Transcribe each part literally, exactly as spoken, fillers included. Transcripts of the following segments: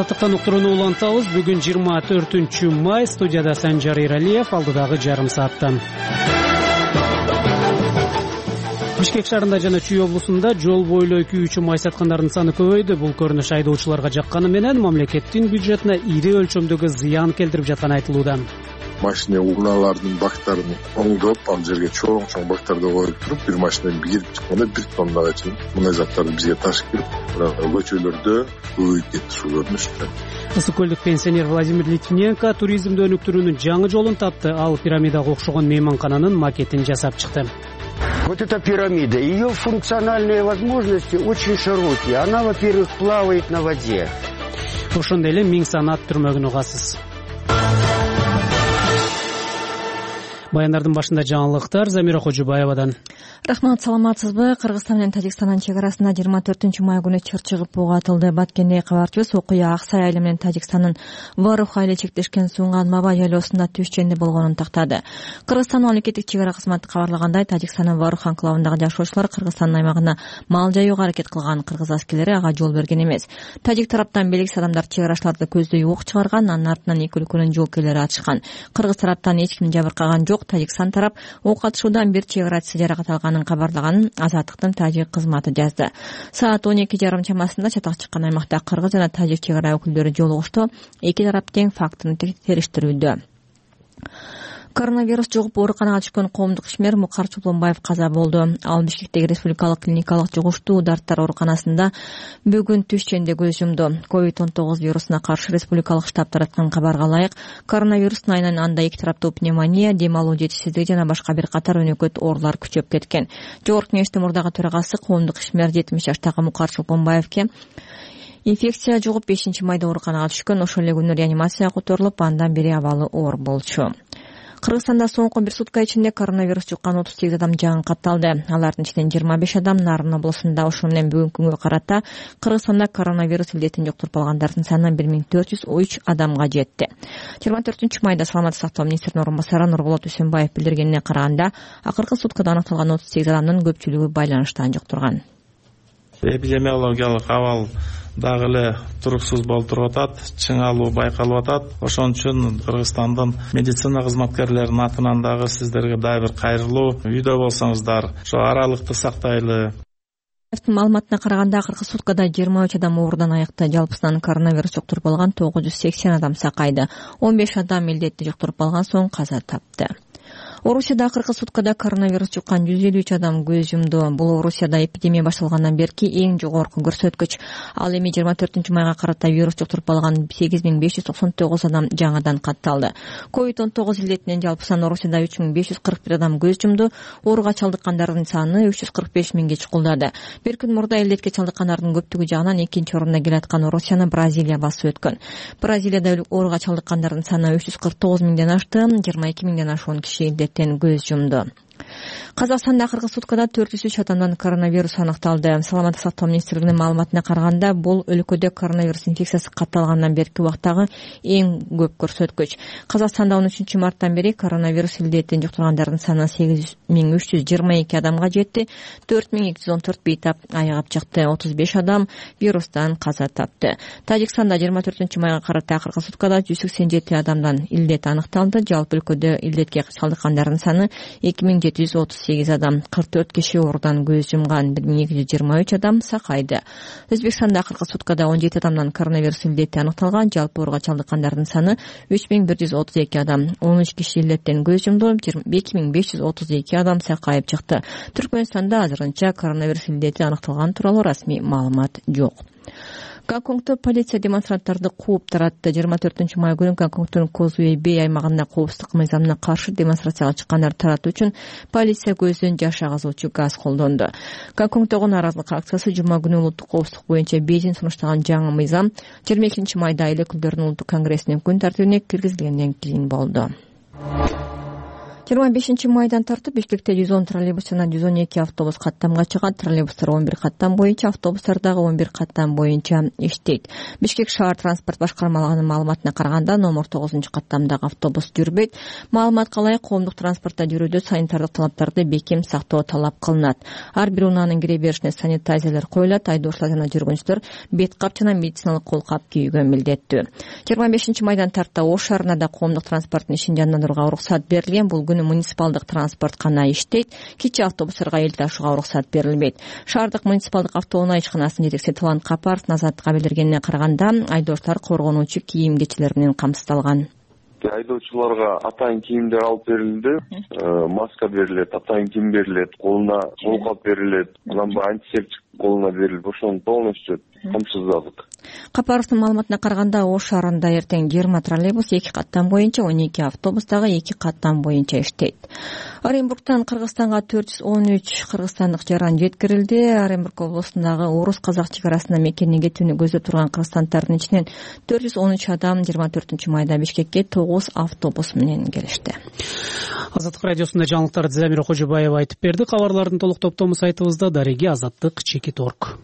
Азаттыктан уктурууну улантабыз. Бүгүн жыйырма төртүнчү май, студияда Санжар Иралиев, алдыдагы жарым сааттан. Бишкек шаарында жана Чүй облусунда жол бойлой күйүүчү май саткандардын саны көбөйдү. Бул көрүнүш айдоочуларга жакканы менен мамлекеттин бюджетине ири өлчөмдөгү зыян келтирип жатканы айтылууда. Машина унаалардын бактарын оңдоп, ал жерге чоң-чоң бактарды коюп туруп, бир машинадан кирип чыкканда бир тоннага чейин мындай заттарды бизге ташып кирип, көчөлөрдө көбөйүп кетти ушул көрүнүш. Ысык көлдүк пенсионер Владимир Литвиненко туризмди өнүктүрүүнүн жаңы жолун тапты. Ал пирамидага окшогон мейманкананын макетин жасап чыкты. Вот эта пирамида, ее функциональные возможности очень широкие. Она, во-первых, плавает на воде. Ошондой эле миң санат түрмөгүн угасыз. Баяндардын башында жаңылыктар Замира Кожубаевадан. Рахмат, саламатсызбы? Кыргызстан менен Тажикстандын чек арасында жыйырма төртүнчү май күнү чыр чыгып буга атылды. Баткенде кабарчыбыз окуя Аксай айылы менен Тажикстандын Варух айылы чектешкен Сунган Маба жайлоосунда түш ченде болгонун тактады. Кыргызстан мамлекеттик чек ара кызматы кабарлагандай, Тажикстандын Варух анклавындагы жашоочулар Кыргызстандын аймагына мал жаюуга аракет кылган. Кыргыз аскерлери ага жол берген эмес. Тажик тараптан белгисиз адамдар чек арачыларды көздөй ок чыгарган, анын артынан эки өлкөнүн жоокерлери атышкан. Кыргыз тараптан эч ким жабыркаган жок. Тажикстан тарап ок атышуудан бир чек арачысы жаракат алганын кабарлаганын Азаттыктын тажик кызматы жазды. Саат он эки жарым чамасында чатак чыккан аймакта кыргыз жана тажик чек ара өкүлдөрү жолугушту. Эки тарап тең фактыны териштирүүдө. Коронавирус жугуп ооруканага түшкөн коомдук ишмер Мукар Чулунбаев каза болду. Ал Бишкектеги республикалык клиникалык жугуштуу дарттар ооруканасында бүгүн түш ченде көз жумду. ковид он тогуз вирусуна каршы республикалык штаб тараткан кабарга ылайык, коронавирустун айынан анда эки тараптуу пневмония, дем алуу жетишсиздиги жана башка бир катар өнөкөт оорулар күчөп кеткен. Жогорку кеңештин мурдагы төрагасы коомдук ишмер жетимиш жаштагы Мукар Чулунбаевке инфекция жугуп бешинчи майда ооруканага түшкөн, ошол эле күнү реанимацияга которулуп, андан бери абалы оор болчу. Кыргызстанда соңку бир сутка ичинде коронавирус жуккан отуз сегиз адам жаңы катталды. Алардын ичинен жыйырма беш адам Нарын облусунда. Ошол менен бүгүнкү күнгө карата Кыргызстанда коронавирус илдетин жуктуруп алгандардын саны бир миң төрт жүз үч адамга жетти. жыйырма төртүнчү майда саламаттык сактоо министринин орун басары Нурболот Үсөнбаев билдиргенине караганда, акыркы суткада аныкталган отуз сегиз адамдын көпчүлүгү байланыштан жуктурган. Эпидемиологиялык абал дагы эле туруксуз болуп туруп атат, чыңалуу байкалып атат. Ошон үчүн Кыргызстандын медицина кызматкерлеринин атынан дагы сиздерге дагы бир кайрылуу. Үйдө болсоңуздар, ошо аралыкты сактайлы. Маалыматына караганда, акыркы суткада жыйырма үч адам оорудан аякты. Жалпысынан коронавирус жуктуруп алган тогуз жүз сексен адам сакайды. он беш адам илдетти жуктуруп алган соң каза тапты. Орусияда акыркы суткада коронавирус жуккан жүз элүү үч адам көз жумду. Бул Орусияда эпидемия башталгандан берки эң жогорку көрсөткүч. Ал эми жыйырма төртүнчү майга карата вирус жуктуруп алган сегиз миң беш жүз токсон тогуз адам жаңадан катталды. ковид он тогуз илдетинен жалпысынан Орусияда үч миң беш жүз кырк бир адам көз жумду. Ооруга чалдыккандардын саны үч жүз кырк беш миңге чукулдады. Бир күн мурда илдетке чалдыккандардын көптүгү жагынан экинчи орунда келаткан Орусияны Бразилия басып өткөн. Бразилияда ооруга чалдыккандардын саны үч жүз кырк тогуз миңден ашты. жыйырма эки миңден ашуун киши көз жумду. Казакстанда акыркы суткада төрт жүз үч адамдан коронавирус аныкталды. Саламаттык сактоо министрлигинин маалыматына караганда, бул өлкөдө коронавирус инфекциясы катталгандан берки убактагы эң көп көрсөткүч. Казакстанда он үчүнчү марттан бери коронавирус илдетин жуктургандардын саны сегиз миң үч жүз жыйырма эки адамга жетти. төрт миң эки жүз он төрт бейтап айыгып чыкты. отуз беш адам вирустан каза тапты. Тажикстанда жыйырма төртүнчү майга карата акыркы суткада жүз сексен жети адамдан илдет аныкталды. Жалпы өлкөдө илдетке чалдыккандардын саны эки миң жети жүз отуз сегиз адам. кырк төрт киши оорудан көз жумган, бир миң эки жүз жыйырма үч адам сакайды. Өзбекстанда акыркы суткада он жети адамдан коронавирус илдети аныкталган. Жалпы ооруга чалдыккандардын саны үч миң бир жүз отуз эки адам. он үч киши илдеттен көз жумду, эки миң беш жүз отуз эки адам сакайып чыкты. Түркмөнстанда азырынча коронавирус илдети аныкталган тууралуу расмий маалымат жок. Гонконгто полиция демонстранттарды кууп таратты. жыйырма төртүнчү май күнү Гонконгдун Козуэй Бэй аймагында коопсуздук мыйзамына каршы демонстрацияга чыккандарды таратуу үчүн полиция көздөн жаш агызуучу газ колдонду. Гонконгдогу нааразылык акциясы жума күнү улуттук коопсуздук боюнча Бейжин сунуштаган жаңы мыйзам жыйырма экинчи майда эл өкүлдөрүнүн улуттук конгрессинин күн тартибине киргизилгенден кийин болду. жыйырма бешинчи майдан тартып Бишкекте жүз он троллейбус жана жүз он эки автобус каттамга чыгат. Троллейбустар он бир каттам боюнча, автобустар дагы он бир каттам боюнча иштейт. Бишкек шаар транспорт башкармалыгынын маалыматына караганда номер тогузунчу каттамдагы автобус жүрбөйт. Маалыматка ылайык коомдук транспортто жүрүүдө санитардык талаптарды бекем сактоо талап кылынат. Ар бир унаанын кире беришине санитайзерлер коюлат. Айдоочулар жана жүргүнчүлөр бет кап жана медициналык кол кап кийүүгө милдеттүү. жыйырма бешинчи майдан тартта Ош шаарында да коомдук транспорттун ишин жандандырууга уруксат берилген. Бул күнү муниципалдык транспорт гана иштейт. Кичи автобустарга эл ташууга уруксат берилбейт. Шаардык муниципалдык автоунаа ишканасынын жетекчиси Талант Капаров Назаттыкка билдиргенине караганда, айдоочулар коргонуучу кийим-кечилер менен камсыздалган. Айдоочуларга атайын кийимдер алып берилди, маска берилет, атайын кийим берилет, колуна колкап берилет, анан бу антисептик колуна берилип, ошону полностью камсыздадык. Капаровдун маалыматына караганда, Ош шаарында эртең жыйырма троллейбус эки каттам боюнча, он эки автобус дагы эки каттам боюнча иштейт. Оренбургтан Кыргызстанга төрт жүз он үч кыргызстандык жаран жеткирилди. Оренбург облусундагы Орус-Казак чек арасына мекенин кетүүнү көздөп турган кыргызстандардын ичинен төрт жүз он үч адам жыйырма төртүнчү майда Бишкекке тогуз автобус менен келишти. Азаттык радиосунда жаңылыктарды Замира Кожобаева айтып берди. Кабарлардын толук топтому сайтыбызда дареги азаттык чекит точка орг.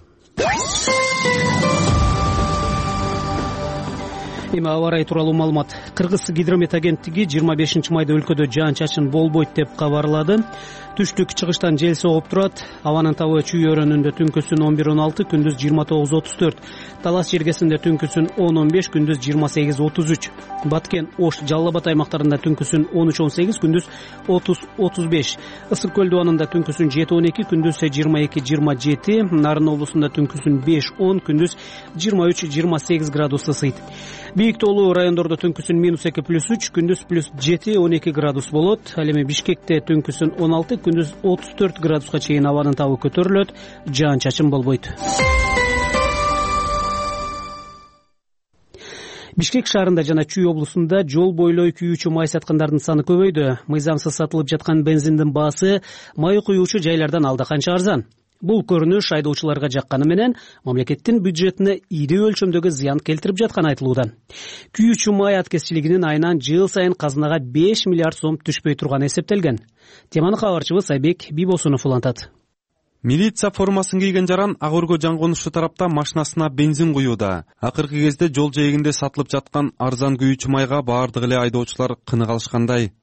Эми аба ырайы тууралуу маалымат. Кыргыз гидромет агенттиги жыйырма бешинчи майда өлкөдө жаан-чачын болбойт деп кабарлады. Түштүк чыгыштан жел согуп турат. Абанын табы Чүй өрөөнүндө түнкүсүн он бир он алты, күндүз жыйырма тогуз отуз төрт. Талас жергесинде түнкүсүн он он беш, күндүз жыйырма сегиз отуз үч. Баткен, Ош, Жалал Абад аймактарында түнкүсүн он үч он сегиз, күндүз отуз отуз беш. Ысык көл дубанында түнкүсүн жети он эки, күндүз жыйырма эки жыйырма жети. Нарын облусунда түнкүсүн беш он, күндүз жыйырма үч жыйырма сегиз градус ысыйт. Бийик тоолуу райондордо түнкүсүн минус эки плюс үч, күндүз плюс жети он эки градус болот. Ал эми Бишкекте түнкүсүн он алты, күндүз отуз төрт градуска чейин абанын табы көтөрүлөт, жаан-чачын болбойт. Бишкек шаарында жана Чүй облусунда жол бойлой күйүүчү май саткандардын саны көбөйдү. Мыйзамсыз сатылып жаткан бензиндин баасы май куюучу жайлардан алда канча арзан. Бул көрүнүш айдоочуларга жакканы менен мамлекеттин бюджетине ири өлчөмдөгү зыян келтирип жатканы айтылууда. Күйүүчү май аткезчилигинин айынан жыл сайын казынага беш миллиард сом түшпөй турганы эсептелген. Теманы кабарчыбыз Айбек Бибосунов улантат. Милиция формасын кийген жаран ак өргө жангонушу тарапта машинасына бензин куюуда. Акыркы кезде жол жээгинде сатылып жаткан арзан күйүүчү майга баардык эле айдоочулар кыны калышкандай.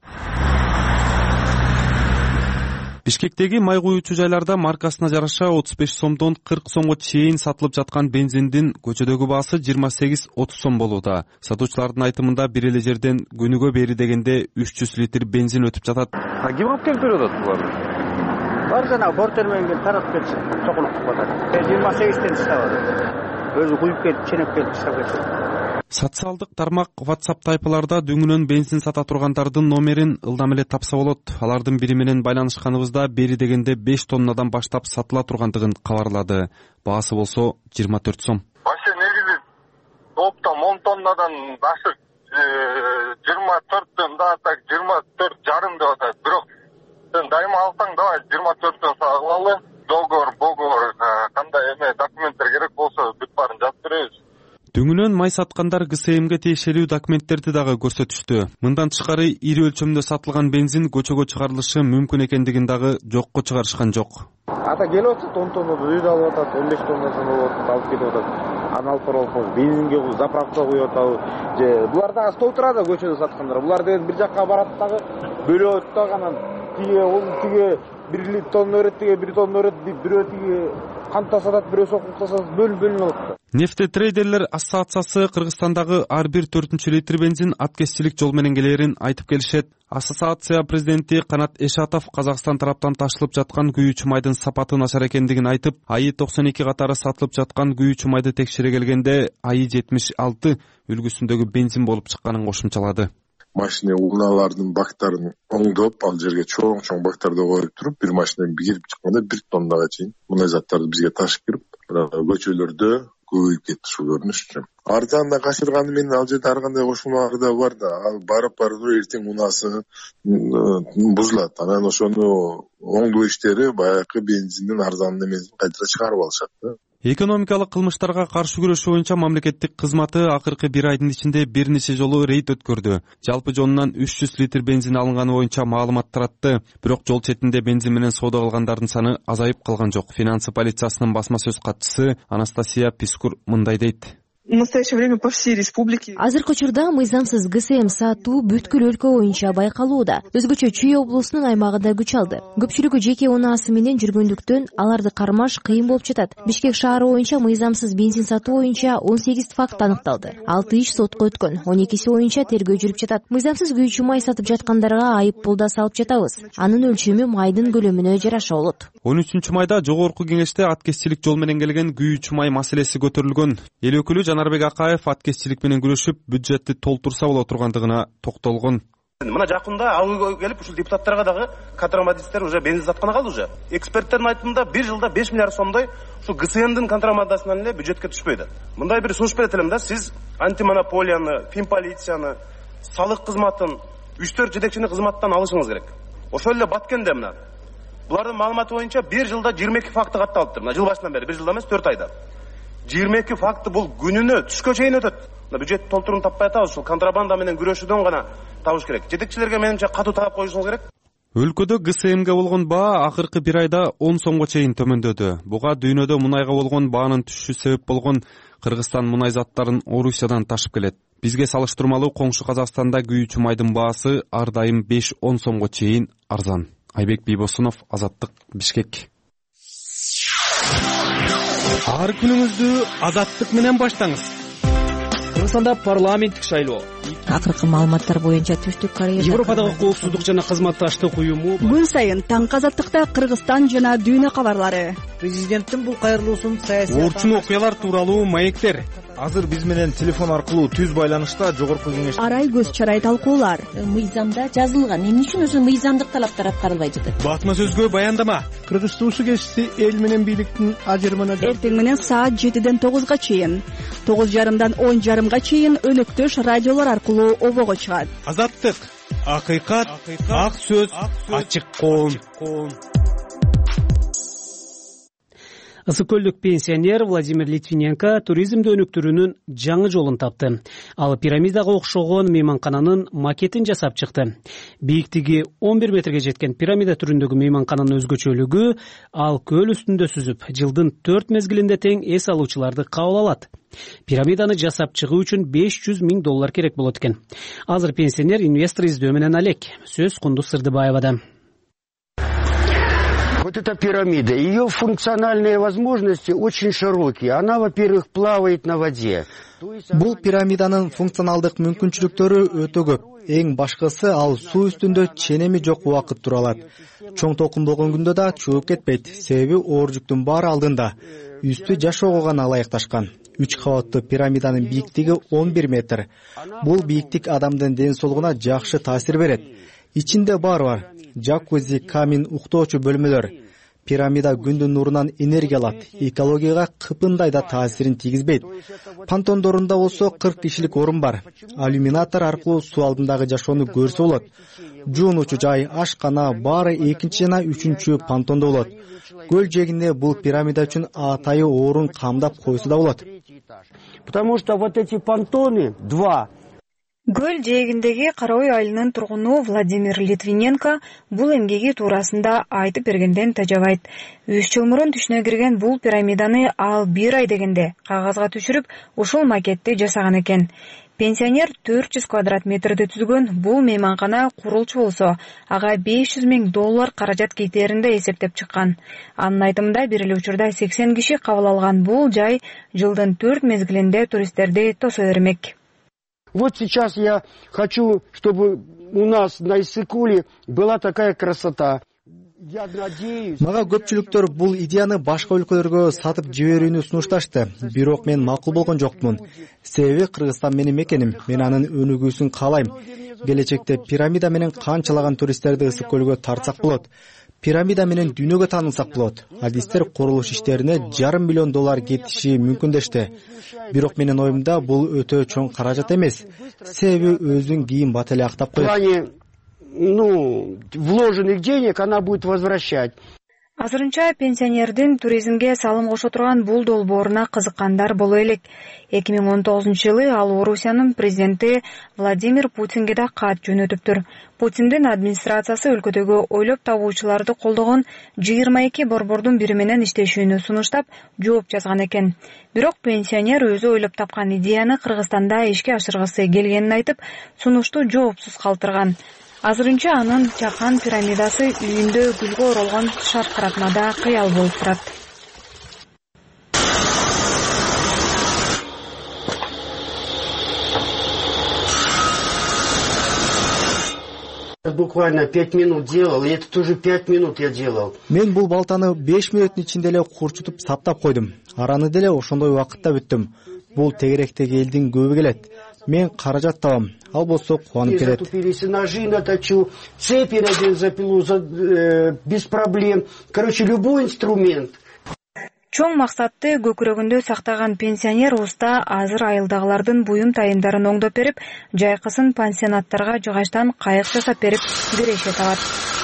Бишкектеги май куюучу жайларда маркасына жараша отуз беш сомдон кырк сомго чейин сатылып жаткан бензиндин көчөдөгү баасы жыйырма сегиз отуз сом болууда. Сатуучулардын айтымында бир эле жерден күнүгө бери дегенде үч жүз литр бензин өтүп жатат. Ким алып келип берип атат буларды? Бар жана бортермен келип таратып кетиши, чокулук кылып атат. жыйырма сегизден иштеп атат. Өзү куюп келип, ченеп келип иштеп кетет. Социалдык тармак WhatsApp тайпаларда дүңүнөн бензин сата тургандардын номерин ылдам эле тапса болот. Алардын бири менен байланышканыбызда бери дегенде беш тоннадан баштап сатыла тургандыгын кабарлады. Баасы болсо жыйырма төрт сом. Вообще негизи топтом он тоннадан ашык жыйырма төрттөн да так жыйырма төрт жарым деп атат. Бирок сен дайыма алсаң давай жыйырма төрттөн алалы. Договор, договор, кандай эме документтер керек болсо бүт баарын жазып беребиз. Дүңүнөн май саткандар ГСМге тиешелүү документтерди дагы көрсөтүштү. Мындан тышкары ири өлчөмдө сатылган бензин көчөгө чыгарылышы мүмкүн экендигин дагы жокко чыгарышкан жок. Ата келип атат, он тоннада үйдө алып атат, он беш тоннасын алып атат, алып кетип атат. Аны алып барып атат, бензинге заправка коюп атабы. Же булар дагы стол турат көчөдө саткандар. Булар деген бир жакка барат дагы бөлөт дагы анан тиге ол тиге бир тонна өрөт, тиге бир тонна өрөт, бирөө тиге канта сатат, бирөө сокук сатат, бөлүн-бөлүн алат. Нефтетрейдерлер ассоциациясы Кыргызстандагы ар бир төртүнчү литр бензин аткезчилик жол менен келерин айтып келишет. Ассоциация президенти Канат Эшатов Казакстан тараптан ташылып жаткан күйүүчү майдын сапаты начар экендигин айтып, АИ токсон эки катары сатылып жаткан күйүүчү майды текшере келгенде АИ жетимиш алты үлгүсүндөгү бензин болуп чыкканын кошумчалады. Машина унаалардын бактарын оңдоп, ал жерге чоң-чоң бактарды коюп туруп, бир машинадан кирип чыкканда бир тоннага чейин мындай заттарды бизге ташып кирип, көчөлөрдө көбөйүп кетти ушул көрүнүш. Арзандан качырганы менен ал жерде ар кандай кошумалар да бар да, ал барып барып эртең унаасы бузулат. Анан ошону оңдоо иштери баягы бензиндин арзан эмесин кайра чыгарып алышат да. Экономикалык кылмыштарга каршы күрөшүү боюнча мамлекеттик кызматы акыркы бир айдын ичинде бир нече жолу рейд өткөрдү. Жалпы жонунан үч жүз литр бензин алынганы боюнча маалымат таратты. Бирок жол четинде бензин менен соода кылгандардын саны азайып калган жок. Финансы полициясынын басма сөз катчысы Анастасия Пискур мындай дейт. В настоящее время по всей республике азыркы учурда мыйзамсыз ГСМ сатуу бүткүл өлкө боюнча байкалууда. Өзгөчө Чүй облусунун аймагында күч алды. Көпчүлүгү жеке унаасы менен жүргөндүктөн аларды кармаш кыйын болуп жатат. Бишкек шаары боюнча мыйзамсыз бензин сатуу боюнча он сегиз факт аныкталды. алты иш сотко өткөн, он экиси боюнча тергөө жүрүп жатат. Мыйзамсыз күйүүчү май сатып жаткандарга айып пул да салып жатабыз. Анын өлчөмү майдын көлөмүнө жараша болот. он үчүнчү майда жогорку кеңеште аткезчилик жол менен келген күйүүчү май маселеси көтөрүлгөн. Эл өкүлү Жанарбек Акаев аткезчилик менен күрөшүп, бюджетти толтурса боло тургандыгына токтолгон. Мына жакында ауылга келип, ушул депутаттарга дагы контрабандисттер уже бензин сатканы калды уже. Эксперттердин айтымында бир жылда беш миллиард сомдой ушу ГСМдин контрабандасынан эле бюджетке түшпөйдү. Мындай бир сунуш берет элем да, сиз антимонополияны, финполицияны, салык кызматын, үч төрт жетекчини кызматтан алышыңыз керек. Ошол эле Баткенде мына булардын маалыматы боюнча бир жылда жыйырма эки факты катталыптыр. Мына жыл башынан бери, бир жылда эмес, төрт айда. жыйырма эки факты бул күнүнө түшкө чейин өтөт. Бюджет толтурууну таппай атабыз, ушул контрабанда менен күрөшүүдөн гана табыш керек. Жетекчилерге менимче катуу талап коюшуңуз керек. Өлкөдө ГСМге болгон баа акыркы бир айда он сомго чейин төмөндөдү. Буга дүйнөдө мунайга болгон баанын түшүшү себеп болгон. Кыргызстан мунай заттарын Орусиядан ташып келет. Бизге салыштырмалуу коңшу Казакстанда күйүүчү майдын баасы ар дайым беш он сомго чейин арзан. Айбек Бийбосунов, Азаттык, Бишкек. Ар күнүңүздү Азаттык менен баштаңыз. Кыргызстанда парламенттик шайлоо. Акыркы маалыматтар боюнча Түштүк Корея Европадагы коопсуздук жана кызматташтык уюму күн сайын таң Азаттыкта Кыргызстан жана дүйнө кабарлары. Президенттин бул кайрылуусун саясий орчун окуялар тууралуу маектер. Азыр биз менен телефон аркылуу түз байланышта жогорку кеңеш арай көз чарай талкуулар. Мыйзамда жазылган, эмне үчүн ошо мыйзамдык талаптар аткарылбай жатат? Басма сөзгө баяндама. Кыргыз суу кесиси эл менен бийликтин ажырымына эртең менен саат жетиден тогузга чейин, тогуз жарымдан он жарымга чейин өнөктөш радиолор аркылуу обого чыгат. Азаттык, акыйкат, ак сөз, ачык коом. Ысык көлдүк пенсионер Владимир Литвиненко туризмди өнүктүрүүнүн жаңы жолун тапты. Ал пирамидага окшогон мейманкананын макетин жасап чыкты. Бийиктиги он бир метрге жеткен пирамида түрүндөгү мейманкананын өзгөчөлүгү ал көл үстүндө сүзүп, жылдын төрт мезгилинде тең эс алуучуларды кабыл алат. Пирамиданы жасап чыгуу үчүн беш жүз миң доллар керек болот экен. Азыр пенсионер инвестор издөө менен алек. Сөз Кундуз Сырдыбаевада. Вот эта пирамида, ее функциональные возможности очень широкие. Она, во-первых, плавает на воде. Бул пирамиданын функционалдык мүмкүнчүлүктөрү өтө көп. Эң башкысы ал суу үстүндө ченеми жок убакыт тура алат. Чоң толкун болгон күндө да чөгүп кетпейт. Себеби оор жүктүн баары алдында. Үстү жашоого гана ылайыкташкан. Үч кабаттуу пирамиданын бийиктиги он бир метр. Бул бийиктик адамдын ден соолугуна жакшы таасир берет. Ичинде бар бар. Жакузи, камин, уктоочу бөлмөлөр. Пирамида күндүн нурунан энергия алат. Экологияга кыпындай да таасирин тийгизбейт. Пантондорунда болсо кырк кишилик орун бар. Алюминатор аркылуу суу алдындагы жашоону көрсө болот. Жуунуучу жай, ашкана баары экинчи жана үчүнчү пантондо болот. Көл жээгинде бул пирамида үчүн атайы орун камдап койсо да болот. Потому что вот эти понтоны два. Көл жээгиндеги Караой айылынын тургуну Владимир Литвиненко бул эмгеги туурасында айтып бергенден тажабайт. Үч жыл мурун түшүнө кирген бул пирамиданы ал бир ай дегенде кагазга түшүрүп, ушул макетти жасаган экен. Пенсионер төрт жүз квадрат метрди түзгөн бул мейманкана курулчу болсо, ага беш жүз миң доллар каражат кетээринде эсептеп чыккан. Анын айтымында бир эле учурда сексен киши кабыл алган бул жай жылдын төрт мезгилинде туристтерди тосо бермек. Вот сейчас я хочу, чтобы у нас на Иссык-Куле была такая красота. Мага көпчүлүктөр бул идеяны башка өлкөлөргө сатып жиберүүнү сунушташты. Бирок мен макул болгон жокмун. Себеби Кыргызстан менин мекеним. Мен анын өнүгүүсүн каалайм. Келечекте пирамида менен канчалаган туристтерди Ысык-Көлгө тартсак болот. Пирамида менен дүйнөгө таанылсак болот. Адистер курулуш иштерине жарым миллион доллар кетиши мүмкүн дешти. Бирок менин оюмда бул өтө чоң каражат эмес. Себеби өзүн кийин бат эле актап коет. Ну, вложенных денег она будет возвращать. Азырынча пенсионердин туризмге салым кошо турган бул долбооруна кызыккандар боло элек. эки миң он тогузунчу жылы ал Орусиянын президенти Владимир Путинге да кат жөнөтүптүр. Путиндин администрациясы өлкөдөгү ойлоп табуучуларды колдогон жыйырма эки борбордун бири менен иштешүүнү сунуштап, жооп жазган экен. Бирок пенсионер өзү ойлоп тапкан идеяны Кыргызстанда ишке ашыргысы келгенин айтып, сунушту жоопсуз калтырган. Азырынча анын чакан пирамидасы үйүндө гүлгө оролгон шаркыратмада кыял болуп турат. Буквально пять минут делал, и это тоже пять минут я делал. Мен бул балтаны беш мүнөттүн ичинде эле курчутуп саптап койдум. Араны деле ошондой убакытта бүттүм. Бул тегеректеги элдин көбү келет. Мен каражат табам, ал болсо кубанып келет. Затупились, ножи наточу, цепи надел за пилу, за, э, без проблем. Короче, любой инструмент. Чоң максатты көкүрөгүндө сактаган пенсионер уста азыр айылдагылардын буюм тайындарын оңдоп берип, жайкысын пансионаттарга жыгачтан кайык жасап берип береше табат.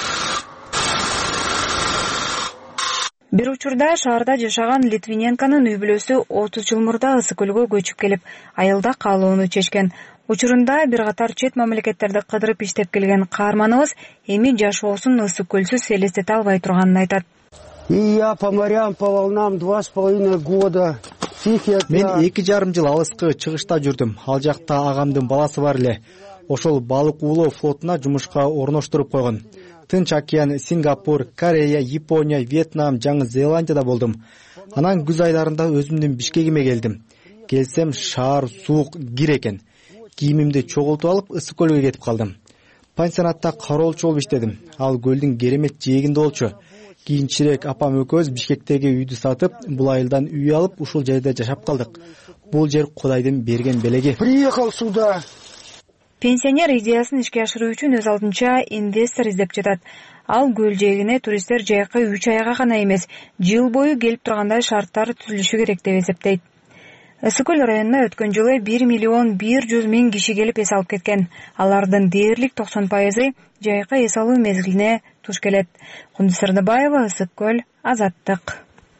Бир учурда шаарда жашаган Литвиненконун үй бүлөсү отуз жыл мурда Ысык көлгө көчүп келип, айылда калууну чечкен. Учурунда бир катар чет мамлекеттерди кыдырып иштеп келген каарманыбыз эми жашоосун Ысык көлсүз элестете албай турганын айтат. И я по морям, по волнам два с половиной года. Мен эки жарым жыл алыскы чыгышта жүрдүм. Ал жакта агамдын баласы бар эле. Ошол балык уулоо флотуна жумушка орноштуруп койгон. Тынч океан, Сингапур, Корея, Япония, Вьетнам, Жаңы Зеландияда болдум. Анан күз айларында өзүмдүн Бишкегиме келдим. Келсем шаар суук, кир экен. Кийимимди чогултуп алып Ысык көлгө кетип калдым. Пансионатта кароолчу болуп иштедим. Ал көлдүн керемет жээгинде болчу. Кийинчерээк апам экөөбүз Бишкектеги үйдү сатып, бул айылдан үй алып, ушул жерде жашап калдык. Бул жер Кудайдын берген белеги. Приехал сюда. Пенсионер идеясын ишке ашыруу үчүн өз алдынча инвестор издеп жатат. Ал көл жээгине туристтер жайкы үч айга гана эмес, жыл бою келип тургандай шарттар түзүлүшү керек деп эсептейт. Ысык көл районуна өткөн жылы бир миллион бир жүз миң киши келип эс алып кеткен. Алардын дээрлик токсон пайызы жайкы эс алуу мезгилине туш келет. Кундуз Сырдыбаева, Ысык көл, Азаттык.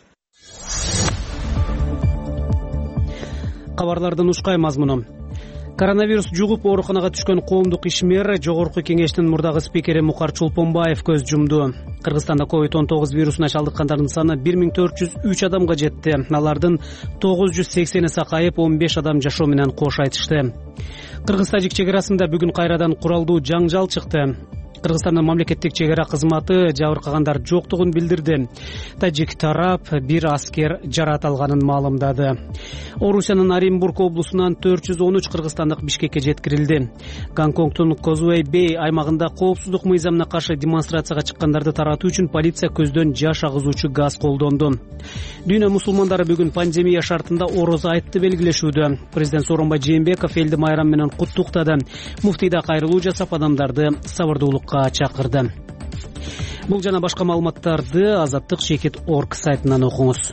Кабарлардын ушкай мазмуну. Коронавирус жугуп ооруканага түшкөн коомдук ишмер Жогорку Кеңештин мурдагы спикери Мукар Чолпонбаев көз жумду. Кыргызстанда ковид он тогуз вирусуна чалдыккандардын саны бир миң төрт жүз үч адамга жетти. Алардын тогуз жүз сексени сакайып, он беш адам жашоо менен кош айтышты. Кыргыз-тажик чек арасында бүгүн кайрадан куралдуу жаңжал чыкты. Кыргызстандын мамлекеттик чек ара кызматы жабыркагандар жоктугун билдирди. Тажик тарап бир аскер жарат алганын маалымдады. Орусиянын Оренбург облусунан төрт жүз он үч кыргызстандык Бишкекке жеткирилди. Гонконгдун Козуэй Бэй аймагында коопсуздук мыйзамына каршы демонстрацияга чыккандарды таратуу үчүн полиция көздөн жаш агызуучу газ колдонду. Дүйнө мусулмандары бүгүн пандемия шартында орозо айтты белгилешүүдө. Президент Сооронбай Жээнбеков элди майрам менен куттуктады. Муфтий да кайрылуу жасап адамдарды сабырдуулукка чакырды. Бул жана башка маалыматтарды азаттык чекит точка орг сайтынан окуңуз.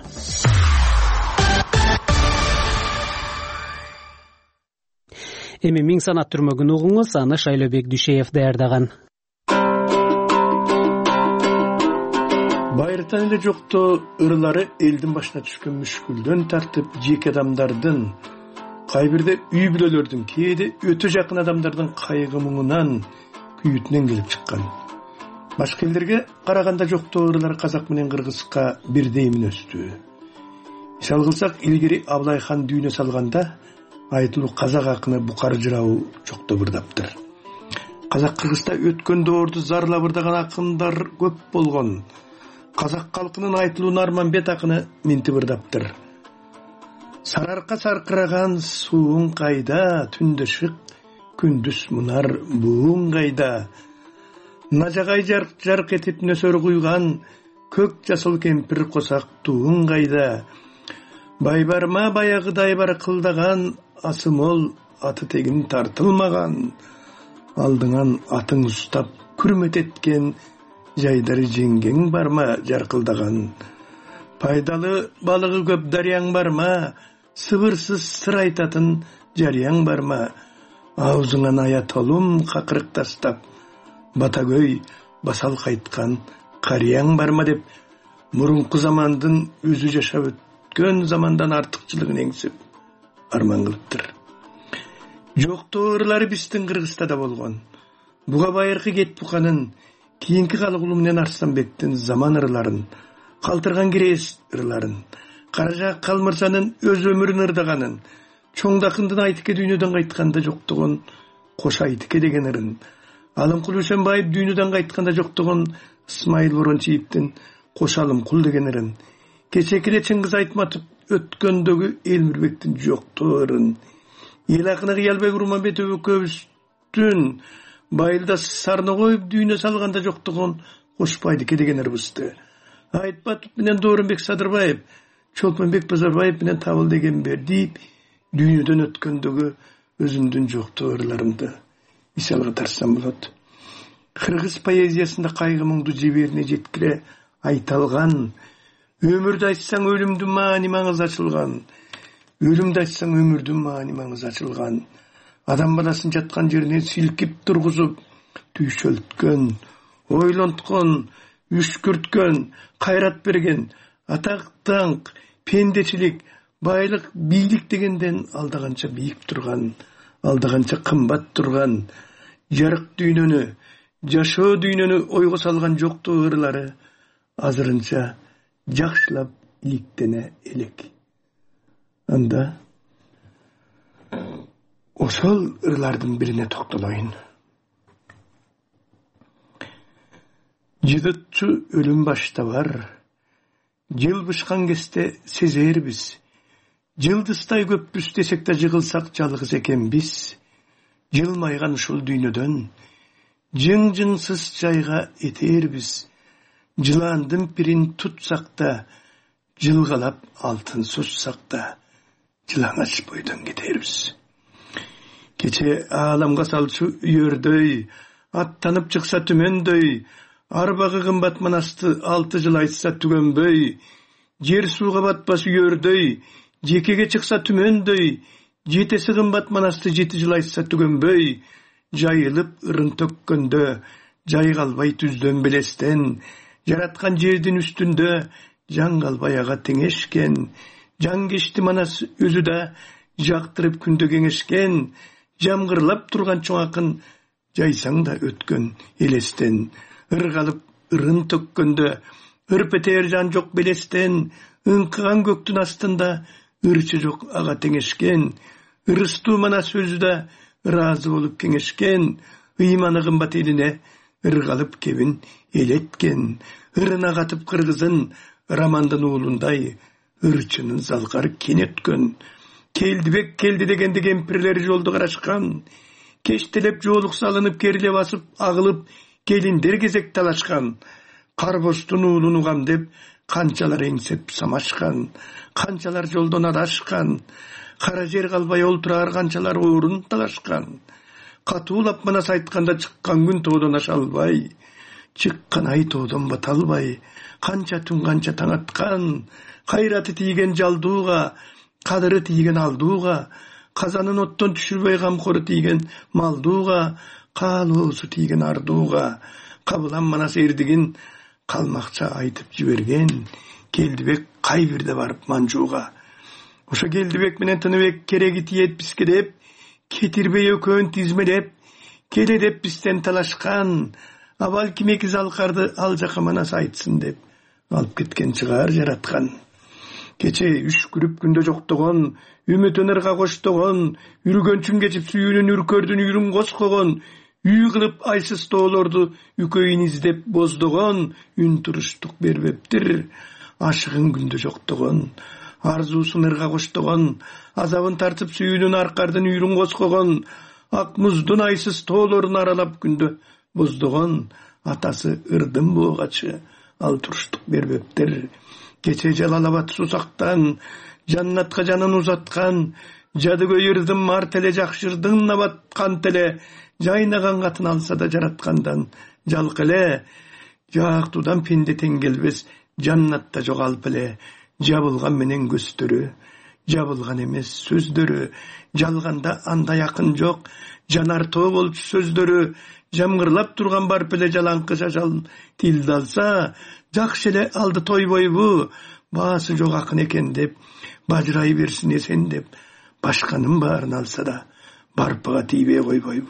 Эми миң санат түрмөгүн угуңуз, аны Шайлообек Дүйшеев даярдаган. Байыртан эле жокто ырлары элдин башына түшкөн мүшкүлдөн тартып, жеке адамдардын, кайбирде үй бүлөлөрдүн, кээде өтө жакын адамдардын кайгы муңунан, күйүтүнөн келип чыккан. Башка элдерге караганда жокто ырлар казак менен кыргызга бирдей мүнөздүү. Мисал кылсак, илгери Абылай хан дүйнө салганда айтылуу казак акыны Букар жырабы жокто бырдаптыр. Казак Кыргызда өткөн доорду зарлап ырдаган акындар көп болгон. Казак калкынын айтылуу Нарманбет акыны минтип ырдаптыр. Сарарка саркыраган сууң кайда, түндө шык, күндүз мунар бууң кайда. Нажагай жарк-жарк этип нөсөр куйган, көк жасыл кемпир косак тууң кайда. Бай барма баягыдай бар кылдаган, асы мол аты тегин тартылмаган. Алдыңан атың устап күрмөт эткен, жайдары жеңгең барма жаркылдаган. Пайдалы балыгы көп дарыяң барма, сыбырсыз сыр айтатын жарыяң барма. Аузыңан ая толум какырык тастап, бата көй басал кайткан карыяң барма деп мурунку замандын өзү жашап өткөн замандан артыкчылыгын эңсеп арман кылыптыр. Жоктоо ырлары биздин Кыргызстанда болгон. Буга байыркы кет буканын, кийинки Калыгулуу менен Арсланбектин заман ырларын, Калтырган Кирес ырларын, Каражак Калмырзанын өз өмүрүн ырдаганын, Чоңдакындын Айтыке дүйнөдөн кайтканда жоктогон Кош Айтыке деген ырын, Алымкул Үсөнбаев дүйнөдөн кайтканда жоктогон Исмайыл Борончиевдин Кош Алымкул деген ырын, кечекиде Чыңгыз Айтматов өткөндөгү Элмирбектин жоктоо ырын, эл акыны Кыялбек Урманбетов экөөбүздүн Байылда сарны коюп дүйнө салганда жоктогон Кош Байдыке деген ырыбызды. Айтматов менен Доорунбек Садырбаев, Чолпонбек Базарбаев менен Табыл деген берди дүйнөдөн өткөндөгү өзүмдүн жоктоо ырларымды мисалга тартсам болот. Кыргыз поэзиясында кайгы муңду жеберине жеткире айталган, өмүрдү айтсаң өлүмдүн маани маңызы ачылган, өлүмдү айтсаң өмүрдүн маани маңызы ачылган, адам баласын жаткан жерине силкип тургузуп, түйшөлткөн, ойлонткон, үшкүрткөн, кайрат берген, атак даңк, пендечилик, байлык, бийлик дегенден алдаганча бийик турган, алдаганча кымбат турган, жарык дүйнөнү, жашоо дүйнөнү ойго салган жоктоо ырлары азырынча жакшылап иликтене элек. Анда ошол ырлардын бирине токтолоюн. Жыдытчу өлүм башта бар, жыл бышкан кезде сезербиз, жылдыздай көппүз десек да жыгылсак жалгыз экенбиз, жылмайган ушул дүйнөдөн жың-жыңсыз жайга этербиз, жыландын пирин тутсак да, жылгалап алтын сузсак да, жылаңач бойдон кетербиз. Кече ааламга салчу үйөрдөй, аттанып чыкса түмөндөй, арбагы кымбат манасты алты жыл айтса түгөнбөй, жер сууга батпас үйөрдөй, жекеге чыкса түмөндөй, жетеси кымбат манасты жети жыл айтса түгөнбөй, жайылып ырын төккөндө, жай калбай түздөн белестен, жараткан жердин үстүндө, жан калбай ага теңешкен, жан кечти манас өзү да, жактырып күндө кеңешкен, жамгырлап турган чоң акын, жайсаң да өткөн элестен, ыргалып ырын төккөндө, ырпетер жан жок белестен, ыңкыган көктүн астында, ырчы жок ага теңешкен, ырыстуу манас өзү да, ыраазы болуп кеңешкен, ыйманы кымбат элине, ыргалып кебин элеткен, ырына катып кыргызын, романдын уулундай, ырчынын залкары кен өткөн, келдибек келди дегенде кемпирлери жолду карашкан, кечтелеп жоолук салынып кериле басып агылып, келиндер кезек талашкан, карбоздун уулун угам деп, канчалар эңсеп самашкан, канчалар жолдон адашкан, кара жер калбай олтурар канчалар орун талашкан, катуулап манас айтканда чыккан күн тоодон аша албай, чыккан ай тоодон бата албай, канча түн канча таң аткан, кайраты тийген жалдууга, кадыры тийген алдууга, казанын оттон түшүрбөй камкору тийген малдууга, каалоосу тийген ардууга, кабылан манас эрдигин калмакча айтып жиберген, Келдибек кай бирде барып манжууга. Ошо Келдибек менен Тыныбек кереги тиет бизге деп, кетирбей экөөн тизмелеп, келе деп бизден талашкан, абал кимеки залкарды ал жака манас айтсын деп, алып кеткен чыгар жараткан. Кече үшкүрүп күндө жоктогон, үмүтүн ырга коштогон, үргөнчүн кечип сүйүүнүн үркөрдүн үйрүн коскогон, үй кылып айсыз тоолорду үкөйүн издеп боздогон, үн туруштук бербептир. Ашыгын күндө жоктогон, арзуусун ырга коштогон, азабын тартып сүйүүнүн аркардын үйрүн коскогон, ак муздун айсыз тоолорун аралап күндө боздогон, атасы ырдын боогачы, ал туруштук бербептир. Кече Жалалабад сусактан, жаннатка жанын узаткан, жадыгөй ырдын мар теле жакшырдын набаткан теле, жайнаган катын алса да жараткандан жалкеле, жактуудан пенде тең келбес, жаннатта жогалып эле, жабылган менен көздөрү, жабылган эмес сөздөрү, жалганда анда якын жок, жанар тоо болчу сөздөрү, жамгырлап турган барып эле жалаңкы жажал тилди алса, жакшы эле алды тойбойбу, баасы жок акын экен деп, бажырай берсин эсен деп, башканын баарын алса да, барпыга тийбей койбойбу.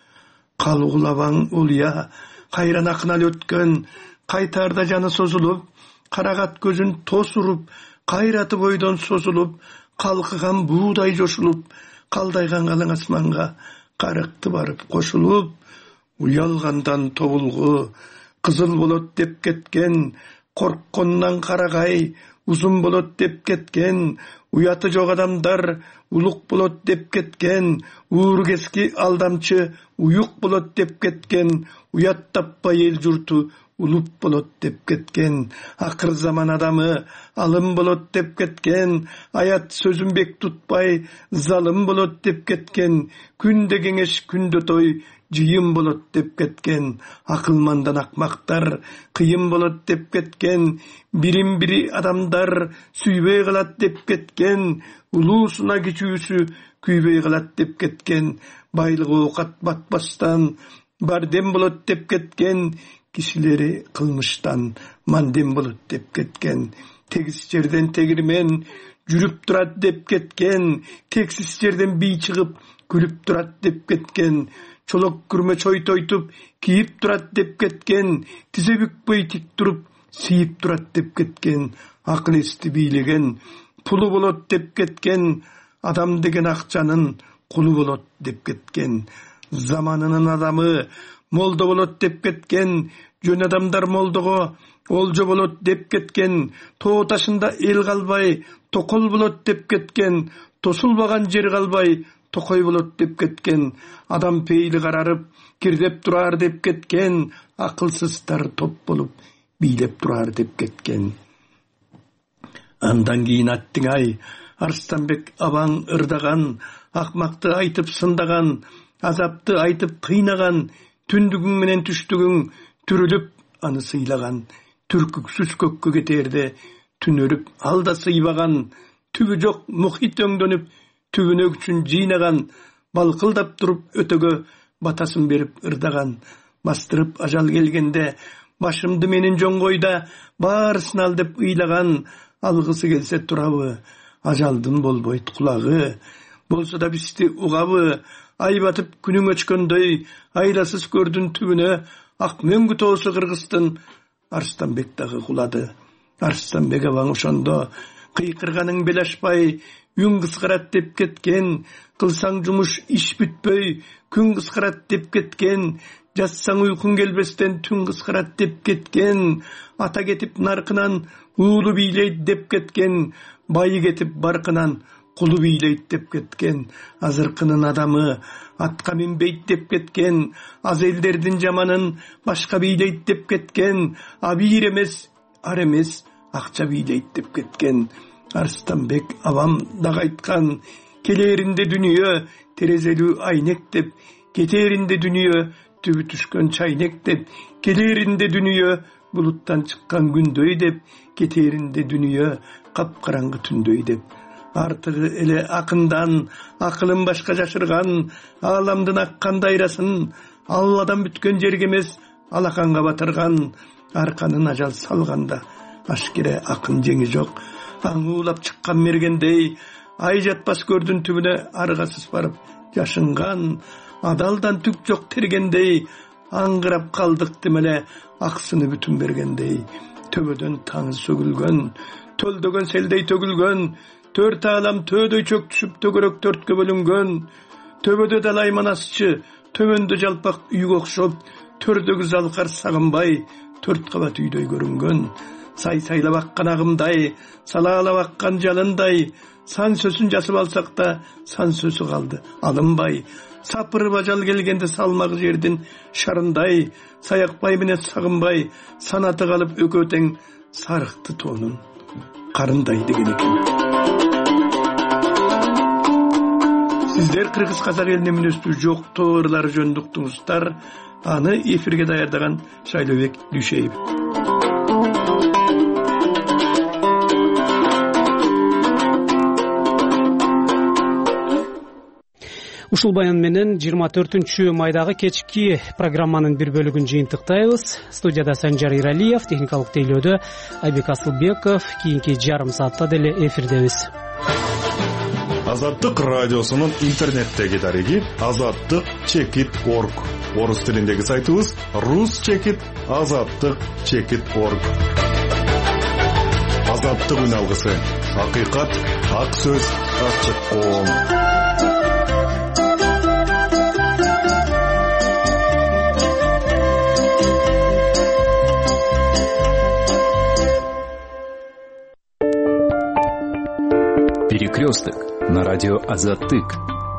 Калгулабаң улия, кайран акынал өткөн, кайтарда жаны созулуп, карагат көзүн тосуруп, кайраты бойдон созулуп, калкыган буудай жошулуп, калдайган калың асманга карыкты барып кошулуп, уялгандан тобулгу кызыл болот деп кеткен, коркконунан карагай узун болот деп кеткен, уяты жок адамдар улук болот деп кеткен, уургески алдамчы уюк болот деп кеткен, уят таппай эл журту улуп болот деп кеткен, акыр заман адамы алым болот деп кеткен, аят сөзүн бек тутпай залым болот деп кеткен, күндө кеңеш күндө той жыйын болот деп кеткен, акылмандан акмактар кыйын болот деп кеткен, бирин бири адамдар сүйбөй калат деп кеткен, улуусуна кичүүсү күйбөй калат деп кеткен, байлыгы оокат батпастан бардем болот деп кеткен, кишилери кылмыштан мандем болот деп кеткен, тегиз жерден тегирмен жүрүп турат деп кеткен, тексиз жерден бий чыгып күлүп турат деп кеткен, чолок күрмө чойтойтуп кийип турат деп кеткен, тизе бүкпөй тик туруп сийип турат деп кеткен, акыл эсти бийлеген пулу болот деп кеткен, адам деген акчанын кулу болот деп кеткен, заманынын адамы молдо болот деп кеткен, жөн адамдар молдого олжо болот деп кеткен, тоо ташында эл калбай токол болот деп кеткен, тосулбаган жер калбай токой болот деп кеткен, адам пейили карарып кирдеп турар деп кеткен, акылсыздар топ болуп бийлеп турар деп кеткен. Андан кийин аттың ай, Арстанбек абаң ырдаган, акмакты айтып сындаган, азапты айтып кыйнаган, түндүгүң менен түштүгүң түрүлүп аны сыйлаган, түркүксүз көккө кетерде түнөрүп алда сыйбаган, түбү жок мухит өңдөнүп түбүнөк үчүн жыйнаган, балкылдап туруп өтөгө батасын берип ырдаган, бастырып ажал келгенде башымды менин жоңгойда баарысын ал деп ыйлаган, алгысы келсе турабы, ажалдын болбойт кулагы, болсо да бизди угабы, ай батып күнүң өчкөндөй, айласыз көрдүн түбүнө, ак мөңгү тоосу Кыргыздын, Арстанбек дагы кулады. Арстанбек абаң ошондо кыйкырганың бел ашпай, үн кыскарат деп кеткен, кылсаң жумуш иш бүтпөй, күн кыскарат деп кеткен, жатсаң уйкуң келбестен түн кыскарат деп кеткен, ата кетип наркынан уулу бийлейт деп кеткен, байы кетип баркынан кулу бийлейт деп кеткен, азыркынын адамы атка минбейт деп кеткен, аз элдердин жаманын башка бийлейт деп кеткен, абийир эмес, ар эмес, акча бийлейт деп кеткен. Арстанбек абам дагы айткан, келеринде дүнүйө терезелүү айнек деп, кетеринде дүнүйө түбү түшкөн чайнек деп, келеринде дүнүйө булуттан чыккан күндөй деп, кетеринде дүнүйө капкараңгы түндөй деп. Артыгы эле акындан акылын башка жашырган, ааламдын аккан дайрасын алладан бүткөн жерге эмес алаканга батырган, арканын ажал салганда ашкере акын жеңи жок, аңуулап чыккан мергендей, ай жатпас көрдүн түбүнө аргасыз барып жашынган, адалдан түк жок тергендей, аңгырап калдык демеле аксыны бүтүн бергендей, төбөдөн таң сөгүлгөн, төлдөгөн селдей төгүлгөн, төрт алам төөдөй чөк түшүп төгөрөк төрткө бөлүнгөн, төбөдө далай манасчы, төмөндө жалпак үйгө окшоп, төрдөгү залкар сагынбай, төрт кабат үйдөй көрүнгөн, сай сайлап аккан агымдай, салаалап аккан жалындай, сан сөзүн жасып алсак да сан сөзү калды алынбай, сапырып ажал келгенде салмагы жердин шарындай, саякбай менен сагынбай, санаты калып экөө тең сарыкты тоонун карындай деген экен. Сиздер Кыргыз казак элине мүнөздүү жоктоо ырлары жөнүндө уктуңуздар. Аны эфирге даярдаган Шайлообек Дүйшеев. ушул баян менен жыйырма төртүнчү майдагы кечки программанын бир бөлүгүн жыйынтыктайбыз. Студияда Санжар Иралиев, техникалык тейлөөдө Айбек Асылбеков. Кийинки жарым саатта деле эфирдебиз. Азаттык радиосунун интернеттеги дареги азаттык чекит орг. Орус тилиндеги сайтыбыз рус чекит азаттык чекит орг. Азаттык үн алгысы. Акыйкат, ак сөз, ачык коом. Перекресток на радио Азаттык.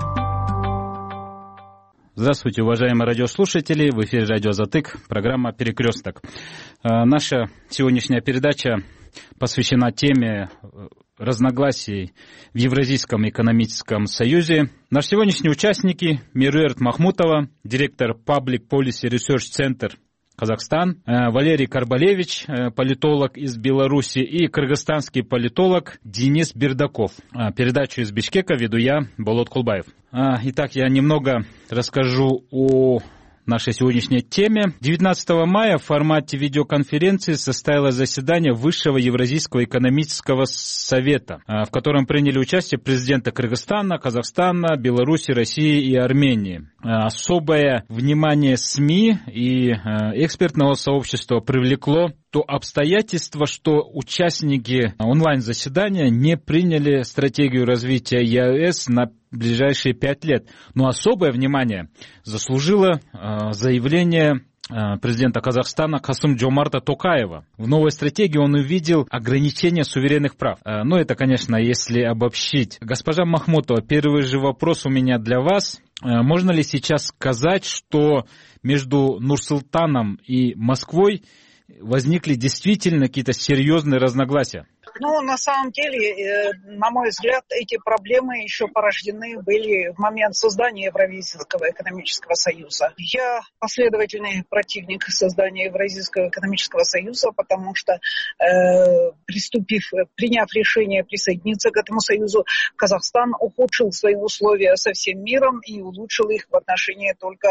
Здравствуйте, уважаемые радиослушатели. В эфире радио Азаттык, программа «Перекресток». Наша сегодняшняя передача посвящена теме разногласий в Евразийском экономическом союзе. Наши сегодняшние участники — Меруерт Махмутова, директор Public Policy Research Center Казахстан, Валерий Карбалевич, политолог из Беларуси, и кыргызстанский политолог Денис Бердаков. Передачу из Бишкека веду я, Болот Кулбаев. Итак, я немного расскажу о нашей сегодняшней теме. девятнадцатого мая в формате видеоконференции состоялось заседание Высшего Евразийского экономического совета, в котором приняли участие президенты Кыргызстана, Казахстана, Беларуси, России и Армении. Особое внимание СМИ и экспертного сообщества привлекло то обстоятельство, что участники онлайн-заседания не приняли стратегию развития ЕАЭС на ближайшие пять лет. Но особое внимание заслужило э, заявление э, президента Казахстана Касым-Джомарта Токаева. В новой стратегии он увидел ограничение суверенных прав. Э, ну, это, конечно, если обобщить. Госпожа Махмутова, первый же вопрос у меня для вас. Э, можно ли сейчас сказать, что между Нур-Султаном и Москвой возникли действительно какие-то серьезные разногласия? Ну, на самом деле, на мой взгляд, эти проблемы еще порождены были в момент создания Евразийского экономического союза. Я последовательный противник создания Евразийского экономического союза, потому что, э, приступив, приняв решение присоединиться к этому союзу, Казахстан ухудшил свои условия со всем миром и улучшил их в отношении только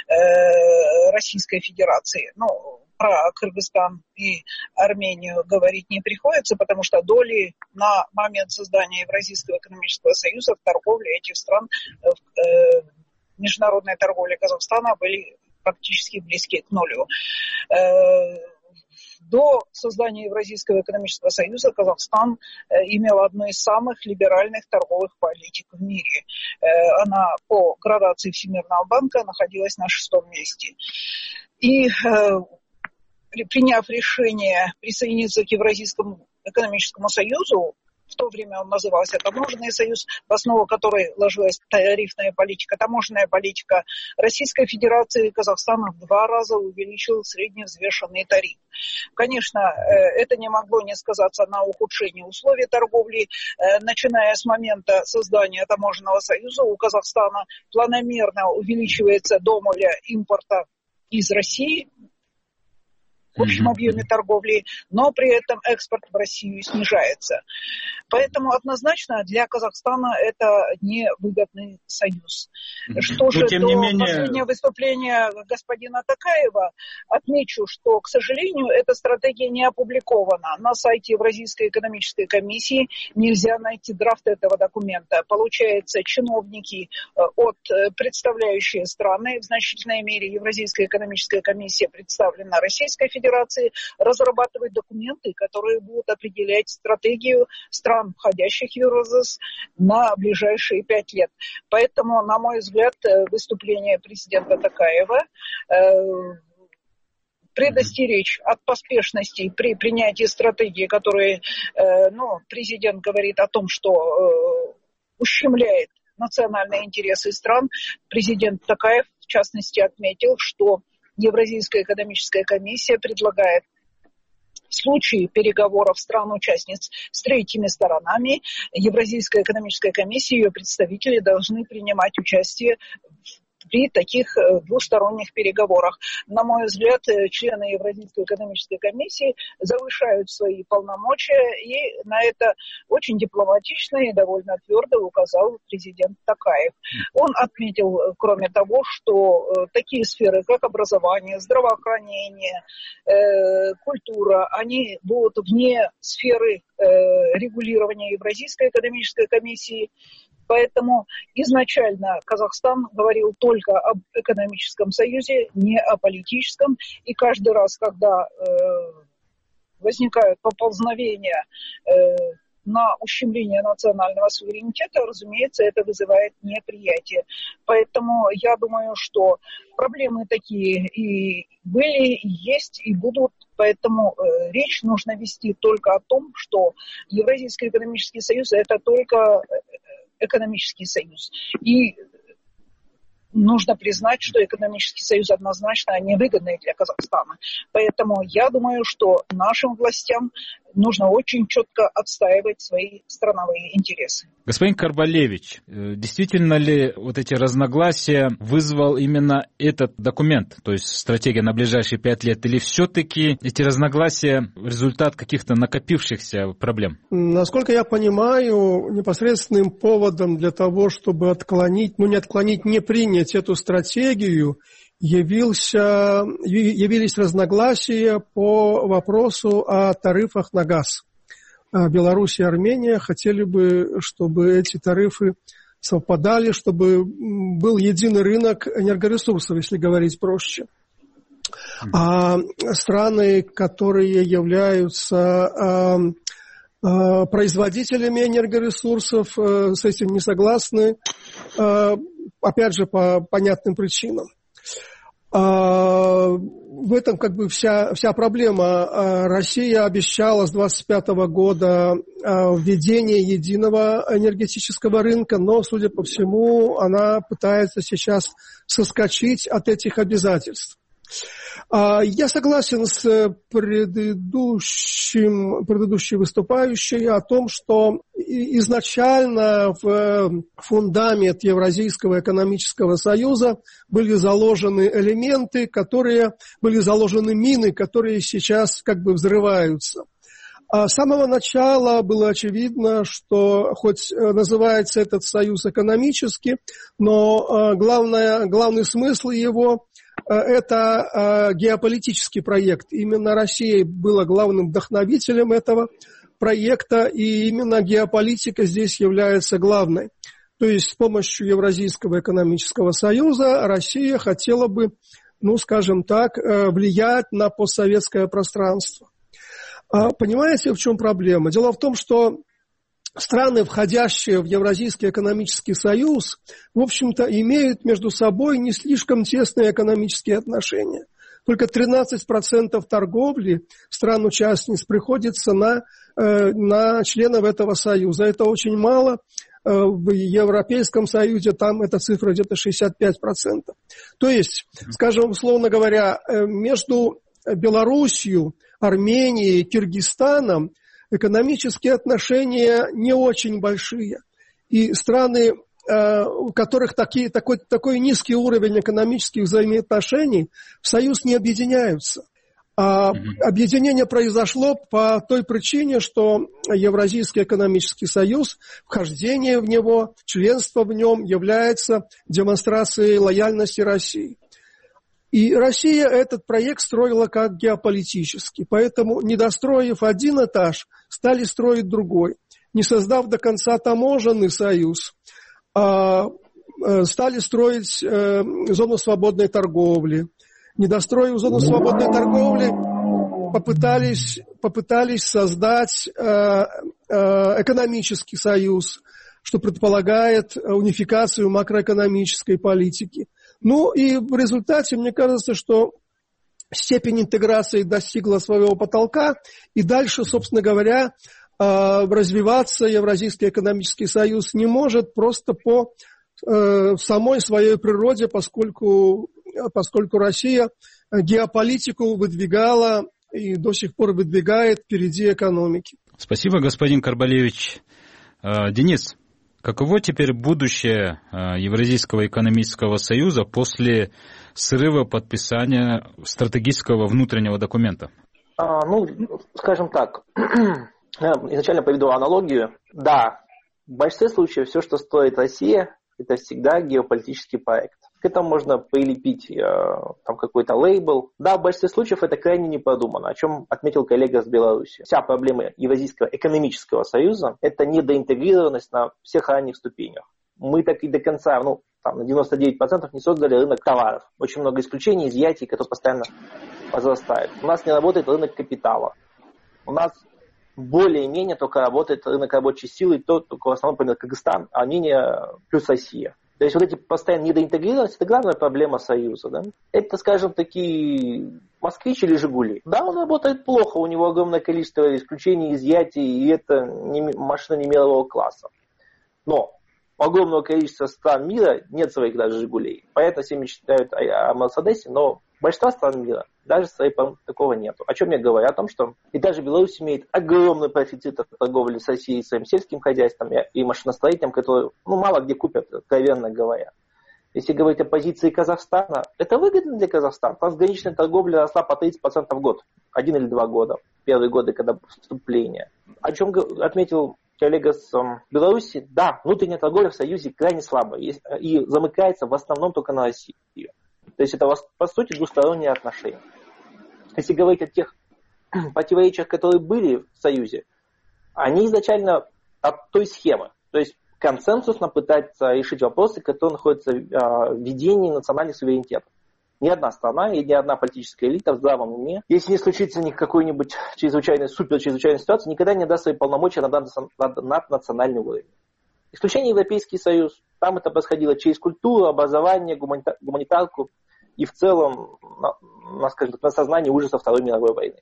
э, Российской Федерации. Ну, про Кыргызстан и Армению говорить не приходится, потому что доли на момент создания Евразийского экономического союза в торговле этих стран, в э, международной торговле Казахстана были практически близки к нулю. Э, До создания Евразийского экономического союза Казахстан э, имел одну из самых либеральных торговых политик в мире. Э, она по градации Всемирного банка находилась на шестом месте. И э, приняв решение присоединиться к Евразийскому экономическому союзу, в то время он назывался Таможенный союз, в основу которой ложилась тарифная политика, таможенная политика Российской Федерации, Казахстана в два раза увеличил средневзвешенный тариф. Конечно, это не могло не сказаться на ухудшении условий торговли. Начиная с момента создания Таможенного союза у Казахстана планомерно увеличивается доля импорта из России в общем объеме торговли, но при этом экспорт в Россию снижается. Поэтому однозначно для Казахстана это невыгодный союз. Что же до менее... последнего выступления господина Токаева, отмечу, что, к сожалению, эта стратегия не опубликована. На сайте Евразийской экономической комиссии нельзя найти драфт этого документа. Получается, чиновники, от представляющие страны, в значительной мере Евразийская экономическая комиссия представлена Российской Федерации, разрабатывают документы, которые будут определять стратегию стран, входящих в Евразес, на ближайшие пять лет. Поэтому, на мой взгляд, выступление президента Токаева э, предостеречь от поспешности при принятии стратегии, которые, э, ну, президент говорит о том, что э, ущемляет национальные интересы стран. Президент Токаев, в частности, отметил, что Евразийская экономическая комиссия предлагает в случае переговоров стран-участниц с третьими сторонами, Евразийская экономическая комиссия и ее представители должны принимать участие при таких двусторонних переговорах. На мой взгляд, члены Евразийской экономической комиссии завышают свои полномочия, и на это очень дипломатично и довольно твердо указал президент Токаев. Он отметил, кроме того, что такие сферы, как образование, здравоохранение, культура, они будут вне сферы регулирования Евразийской экономической комиссии. Поэтому изначально Казахстан говорил только об экономическом союзе, не о политическом. И каждый раз, когда э, возникают поползновения э, на ущемление национального суверенитета, разумеется, это вызывает неприятие. Поэтому я думаю, что проблемы такие и были, и есть, и будут. Поэтому э, речь нужно вести только о том, что Евразийский экономический союз – это только экономический союз. И нужно признать, что экономический союз однозначно невыгодный для Казахстана. Поэтому я думаю, что нашим властям нужно очень четко отстаивать свои страновые интересы. Господин Карбалевич, действительно ли вот эти разногласия вызвал именно этот документ, то есть стратегия на ближайшие пять лет, или все-таки эти разногласия результат каких-то накопившихся проблем? Насколько я понимаю, непосредственным поводом для того, чтобы отклонить, ну не отклонить, не принять эту стратегию, явился, явились разногласия по вопросу о тарифах на газ. Беларусь и Армения хотели бы, чтобы эти тарифы совпадали, чтобы был единый рынок энергоресурсов, если говорить проще. А страны, которые являются производителями энергоресурсов, с этим не согласны, опять же, по понятным причинам. В этом как бы вся, вся проблема. Россия обещала с двадцать пятого года введение единого энергетического рынка, но, судя по всему, она пытается сейчас соскочить от этих обязательств. Я согласен с предыдущим, предыдущей выступающей о том, что изначально в фундамент Евразийского экономического союза были заложены элементы, которые были заложены мины, которые сейчас как бы взрываются. А с самого начала было очевидно, что хоть называется этот союз экономически, но главное, главный смысл его – это геополитический проект. Именно Россия была главным вдохновителем этого проекта, и именно геополитика здесь является главной. То есть с помощью Евразийского экономического союза Россия хотела бы, ну, скажем так, влиять на постсоветское пространство. Понимаете, в чем проблема? Дело в том, что страны, входящие в Евразийский экономический союз, в общем-то, имеют между собой не слишком тесные экономические отношения. Только тринадцать процентов торговли стран-участниц приходится на, э, на членов этого союза. Это очень мало. В Европейском союзе там эта цифра где-то шестьдесят пять процентов. То есть, скажем, условно говоря, между Белоруссией, Арменией и Киргизстаном экономические отношения не очень большие. И страны, у которых такие, такой, такой низкий уровень экономических взаимоотношений, в союз не объединяются. А объединение произошло по той причине, что Евразийский экономический союз, вхождение в него, членство в нем является демонстрацией лояльности России. И Россия этот проект строила как геополитический. Поэтому, не достроив один этаж, стали строить другой. Не создав до конца таможенный союз, стали строить зону свободной торговли. Не достроив зону свободной торговли, попытались, попытались создать экономический союз, что предполагает унификацию макроэкономической политики. Ну и в результате, мне кажется, что степень интеграции достигла своего потолка, и дальше, собственно говоря, развиваться Евразийский экономический союз не может просто по самой своей природе, поскольку, поскольку Россия геополитику выдвигала и до сих пор выдвигает впереди экономики. Спасибо, господин Карбалевич. Денис Каково теперь будущее Евразийского экономического союза после срыва подписания стратегического внутреннего документа? А, ну, скажем так, я изначально поведу аналогию. Да, в большинстве случаев все, что стоит Россия, это всегда геополитический проект. К этому можно прилепить э, там какой-то лейбл. Да, в большинстве случаев это крайне не продумано, о чем отметил коллега с Беларуси. Вся проблема Евразийского экономического союза – это недоинтегрированность на всех ранних ступенях. Мы так и до конца, ну, там, на девяносто девять процентов не создали рынок товаров. Очень много исключений, изъятий, которые постоянно возрастают. У нас не работает рынок капитала. У нас более-менее только работает рынок рабочей силы, то только в основном, например, Кыргызстан, а менее плюс Россия. То есть вот эти постоянные недоинтегрированность – это главная проблема Союза. Да? Это, скажем, такие Москвич или Жигули. Да, он работает плохо, у него огромное количество исключений, изъятий, и это не, машина не мирового класса. Но у огромного количества стран мира нет своих даже Жигулей. Поэтому все мечтают о, о Мерседесе, но большинство стран мира даже своей такого нету. О чем я говорю? О том, что и даже Беларусь имеет огромный профицит от торговли с Россией своим сельским хозяйством и машиностроителям, которые ну, мало где купят, откровенно говоря. Если говорить о позиции Казахстана, это выгодно для Казахстана. Трансграничная торговля росла по тридцать процентов в год. Один или два года. Первые годы, когда вступление. О чем отметил коллега с Беларуси, да, внутренняя торговля в Союзе крайне слабая и замыкается в основном только на Россию. То есть это, по сути, двусторонние отношения. Если говорить о тех противоречиях, которые были в Союзе, они изначально от той схемы. То есть консенсусно пытаться решить вопросы, которые находятся в ведении национальных суверенитетов. Ни одна страна и ни одна политическая элита в здравом уме, если не случится ни какой-нибудь чрезвычайной, супер-чрезвычайной ситуации, никогда не даст свои полномочия над, над, над национальным уровнем. Исключение Европейский Союз. Там это происходило через культуру, образование, гуманита, гуманитарку и в целом на, на, скажем так, на сознании ужаса Второй мировой войны.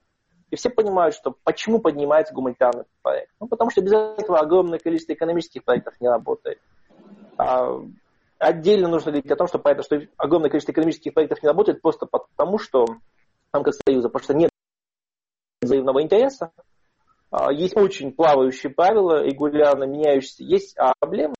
И все понимают, что почему поднимается гуманитарный проект. Ну, потому что без этого огромное количество экономических проектов не работает. А, отдельно нужно говорить о том, что, поэтому, что огромное количество экономических проектов не работает просто потому, что в рамках Союза, потому что нет взаимного интереса. А, есть очень плавающие правила, регулярно меняющиеся. Есть а, проблемы.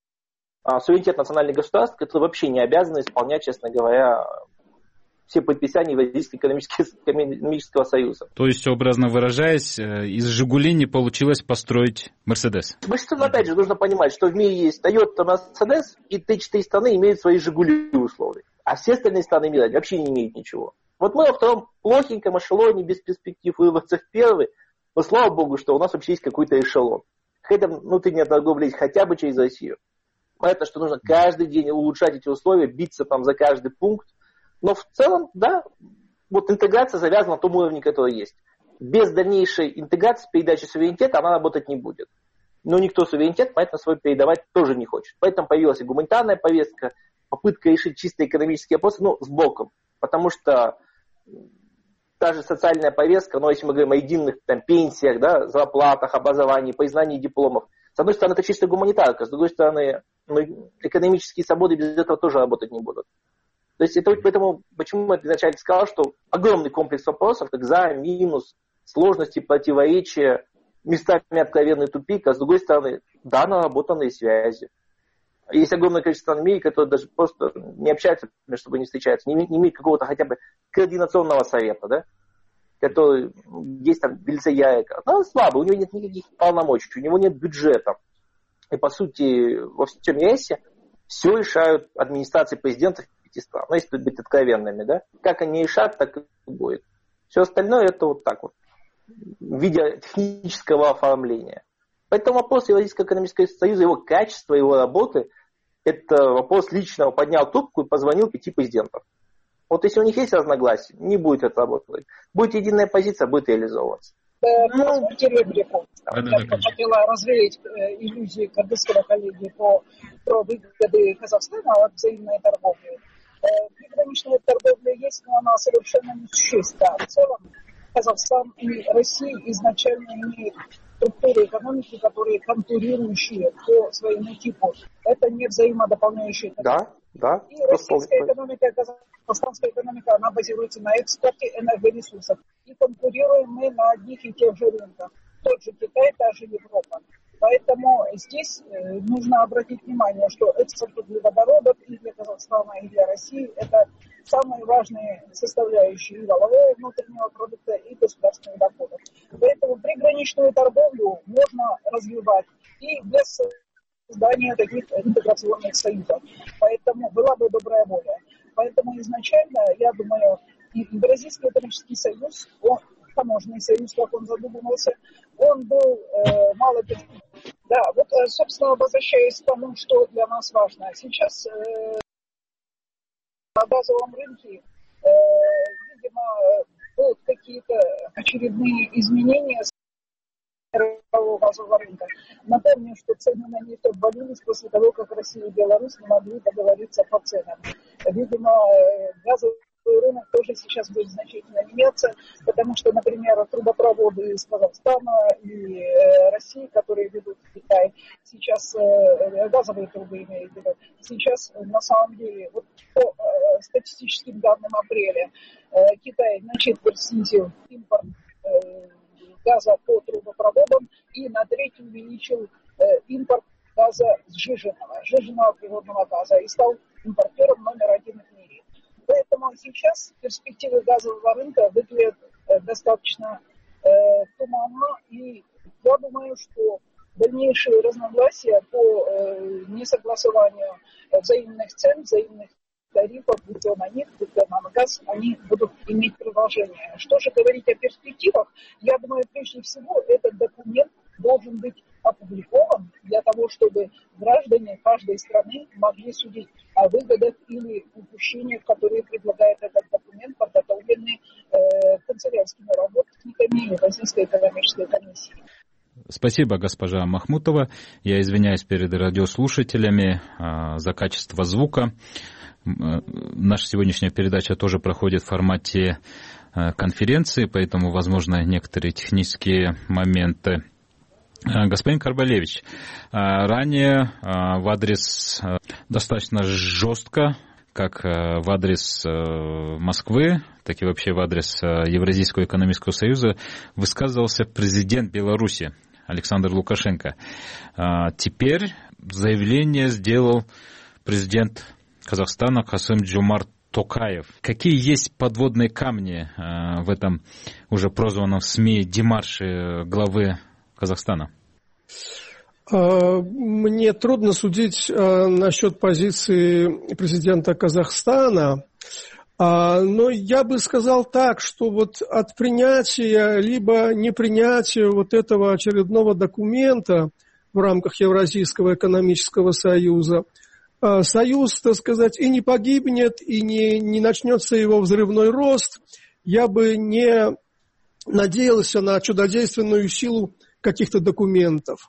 А, суверенитет национальных государств, которые вообще не обязаны исполнять, честно говоря, все предписания Евразийского экономического союза. То есть, образно выражаясь, из «Жигули» не получилось построить «Мерседес». Большинство, опять же, нужно понимать, что в мире есть Toyota, Mercedes, и три-четыре страны имеют свои «Жигули» условия. А все остальные страны мира вообще не имеют ничего. Вот мы во втором плохеньком эшелоне, без перспектив вырваться в первый, но слава богу, что у нас вообще есть какой-то эшелон. Хотя внутренняя торговля есть хотя бы через Россию. Понятно, что нужно каждый день улучшать эти условия, биться там за каждый пункт. Но в целом, да, вот интеграция завязана на том уровне, который есть. Без дальнейшей интеграции, передачи суверенитета она работать не будет. Но никто суверенитет, поэтому свой передавать тоже не хочет. Поэтому появилась и гуманитарная повестка, попытка решить чисто экономические вопросы, ну, с боком. Потому что та же социальная повестка, но если мы говорим о единых там, пенсиях, да, зарплатах, образовании, признании дипломов, с одной стороны, это чисто гуманитарка, с другой стороны, ну, экономические свободы без этого тоже работать не будут. То есть это поэтому, почему я изначально сказал, что огромный комплекс вопросов, как за, минус, сложности, противоречия, местами откровенный тупик, а с другой стороны, да, наработанные связи. Есть огромное количество стран в мире, которые даже просто не общаются между собой, не встречаются, не, не имеют какого-то хотя бы координационного совета, да, который есть там в лице ЯЭКа. Но он слабый, у него нет никаких полномочий, у него нет бюджета. И по сути во всем ЕСе все решают администрации президентов пяти стран. Ну, если быть откровенными, да. Как они решат, так и будет. Все остальное это вот так вот, в виде технического оформления. Поэтому вопрос Евразийского экономического союза, его качество, его работы, это вопрос личного. Поднял трубку и позвонил пяти президентов. Вот если у них есть разногласия, не будет это работать. Будет единая позиция, будет реализовываться. Позвольте реплику. Я бы хотела развеять иллюзии кыргызского коллеги по, про выгоды Казахстана от взаимной торговли. Приграничная торговля есть, но она совершенно несущественна. В целом Казахстан и Россия изначально имеют структуры экономики, которые конкурирующие по своему типу. Это не взаимодополняющие. Да, да. И российская экономика, казахстанская экономика, она базируется на экспорте энергоресурсов. И конкурируем мы на одних и тех же рынках. Тот же Китай, та же Европа. Поэтому здесь нужно обратить внимание, что экспорт углеводородов и для Казахстана, и для России – это самые важные составляющие и валового внутреннего продукта, и государственных доходов. Поэтому приграничную торговлю можно развивать и без создания таких интеграционных союзов. Поэтому была бы добрая воля. Поэтому изначально, я думаю, и Евразийский экономический союз, он, таможенный союз, как он задумывался, он был э, мало перспективный. Да, вот, собственно, возвращаясь к тому, что для нас важно. Сейчас э, на базовом рынке, э, видимо, будут какие-то очередные изменения мирового газового рынка. Напомню, что цены на нефть обвалились после того, как Россия и Беларусь не могли договориться по ценам. Видимо, газовый рынок тоже сейчас будет значительно меняться, потому что, например, трубопроводы из Казахстана и э, России, которые ведут в Китай, сейчас э, газовые трубы имеют в виду, сейчас на самом деле, вот по э, статистическим данным апреля, э, Китай значительно снизил импорт э, газа по трубопроводам и на треть увеличил э, импорт газа сжиженного, сжиженного природного газа и стал импортером номер один в мире. Поэтому сейчас перспективы газового рынка выглядят э, достаточно э, туманно, и я думаю, что дальнейшие разногласия по э, несогласованию взаимных цен, взаимных тарифов, будь то на нефть, будь то на газ, они будут иметь продолжение. Что же говорить о перспективах? Я думаю, прежде всего, этот документ должен быть опубликован для того, чтобы граждане каждой страны могли судить о выгодах или упущениях, которые предлагает этот документ, подготовленный э, канцелярскими работниками Евразийской экономической комиссии. Спасибо, госпожа Махмутова. Я извиняюсь перед радиослушателями э, за качество звука. Э, наша сегодняшняя передача тоже проходит в формате э, конференции, поэтому, возможно, некоторые технические моменты. Господин Карбалевич, ранее в адрес достаточно жестко, как в адрес Москвы, так и вообще в адрес Евразийского экономического союза, высказывался президент Беларуси Александр Лукашенко. Теперь заявление сделал президент Казахстана Касым-Джомарт Токаев. Какие есть подводные камни в этом уже прозванном в СМИ демарше главы Казахстана? Мне трудно судить насчет позиции президента Казахстана, но я бы сказал так, что вот от принятия либо непринятия вот этого очередного документа в рамках Евразийского экономического союза союз, так сказать, и не погибнет, и не, не начнется его взрывной рост. Я бы не надеялся на чудодейственную силу каких-то документов.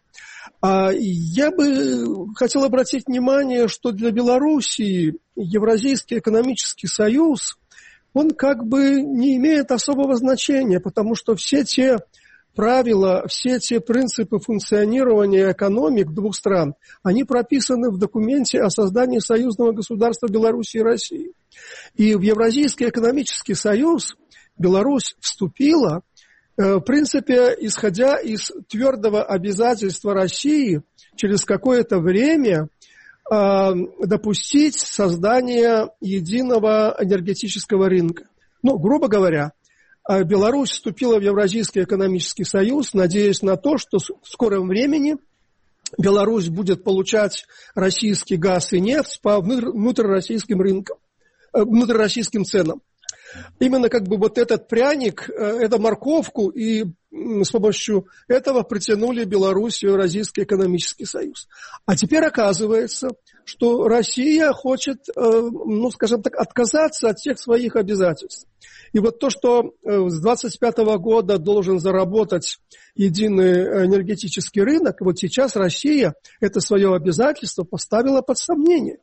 А я бы хотел обратить внимание, что для Белоруссии Евразийский экономический союз, он как бы не имеет особого значения, потому что все те правила, все те принципы функционирования экономик двух стран, они прописаны в документе о создании союзного государства Беларуси и России. И в Евразийский экономический союз Беларусь вступила, в принципе, исходя из твердого обязательства России через какое-то время э, допустить создание единого энергетического рынка. Ну, грубо говоря, Беларусь вступила в Евразийский экономический союз, надеясь на то, что в скором времени Беларусь будет получать российский газ и нефть по внутрироссийским рынкам, внутрироссийским ценам. Именно как бы вот этот пряник, эту морковку, и с помощью этого притянули Беларусь в Евразийский экономический союз. А теперь оказывается, что Россия хочет, ну, скажем так, отказаться от всех своих обязательств. И вот то, что с двадцать пятого года должен заработать единый энергетический рынок, вот сейчас Россия это свое обязательство поставила под сомнение.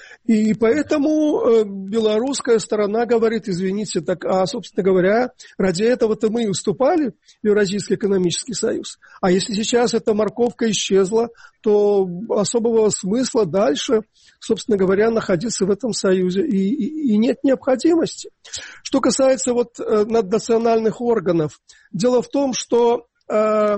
И поэтому белорусская сторона говорит, извините, так, а, собственно говоря, ради этого-то мы и уступали в Евразийский экономический союз. А если сейчас эта морковка исчезла, то особого смысла дальше, собственно говоря, находиться в этом союзе и, и, и нет необходимости. Что касается вот наднациональных органов, дело в том, что э,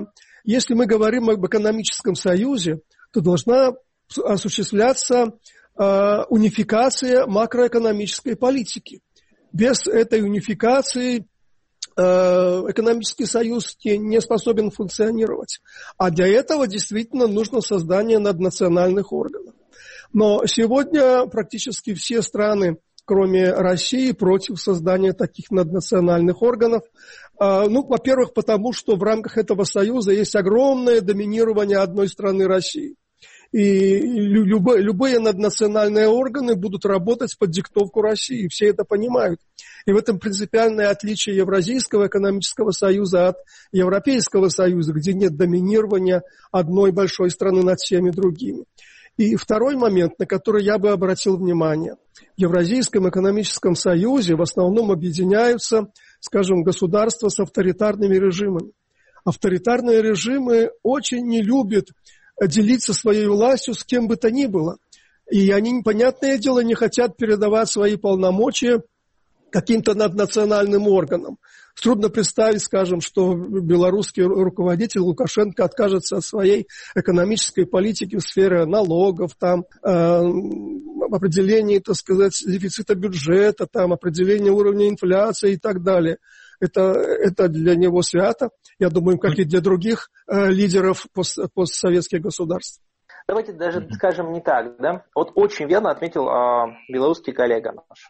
Если мы говорим об экономическом союзе, то должна осуществляться э, унификация макроэкономической политики. Без этой унификации э, экономический союз не способен функционировать. А для этого действительно нужно создание наднациональных органов. Но сегодня практически все страны, кроме России, против создания таких наднациональных органов. Ну, во-первых, потому что в рамках этого союза есть огромное доминирование одной страны России. И любые, любые наднациональные органы будут работать под диктовку России. Все это понимают. И в этом принципиальное отличие Евразийского экономического союза от Европейского союза, где нет доминирования одной большой страны над всеми другими. И второй момент, на который я бы обратил внимание. В Евразийском экономическом союзе в основном объединяются, скажем, государства с авторитарными режимами. Авторитарные режимы очень не любят делиться своей властью с кем бы то ни было. И они, понятное дело, не хотят передавать свои полномочия каким-то наднациональным органам. Трудно представить, скажем, что белорусский руководитель Лукашенко откажется от своей экономической политики в сфере налогов, там, э, определения, так сказать, дефицита бюджета, там, определения уровня инфляции и так далее. Это, это для него свято, я думаю, как и для других э, лидеров пост, постсоветских государств. Давайте даже скажем не так, да? Вот очень верно отметил э, белорусский коллега наш.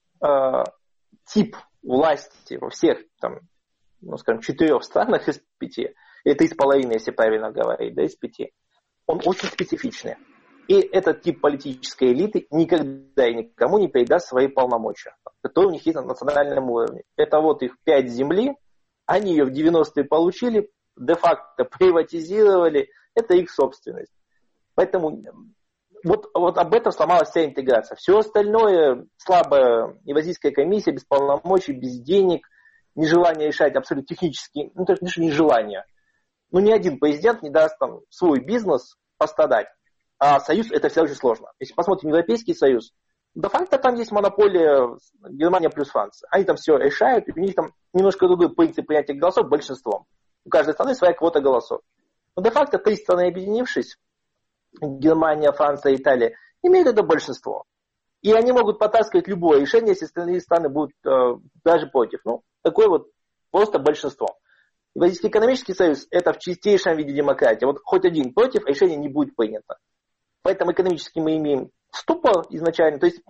Э, тип власти во всех, там, ну, скажем, четырех странах из пяти, или три с половиной, если правильно говорить, да, из пяти, он очень специфичный. И этот тип политической элиты никогда и никому не передаст свои полномочия, которые у них есть на национальном уровне. Это вот их пять земли, они ее в девяностые получили, де-факто приватизировали, это их собственность. Поэтому вот, вот об этом сломалась вся интеграция. Все остальное слабая Евразийская комиссия, без полномочий, без денег, нежелание решать абсолютно технически, ну то есть нежелание. Ну ни один президент не даст там свой бизнес пострадать. А союз это всегда очень сложно. Если посмотрим Европейский союз, де-факто там есть монополия Германия плюс Франция. Они там все решают, и у них там немножко другой принцип принятия голосов большинством. У каждой страны своя квота голосов. Но де-факто три страны, объединившись, Германия, Франция, Италия, имеют это большинство. И они могут потаскивать любое решение, если остальные страны будут э, даже против. Ну, такое вот просто большинство. Евразийский экономический союз это в чистейшем виде демократия. Вот хоть один против, решение не будет принято. Поэтому экономически мы имеем ступор изначально, то есть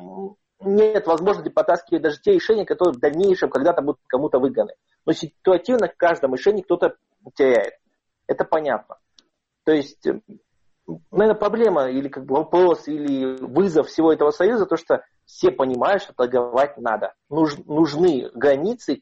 нет возможности потаскивать даже те решения, которые в дальнейшем когда-то будут кому-то выгодны. Но ситуативно в каждом решении кто-то теряет. Это понятно. То есть, наверное, проблема или как бы вопрос, или вызов всего этого союза, то что все понимают, что торговать надо. Нуж, нужны границы,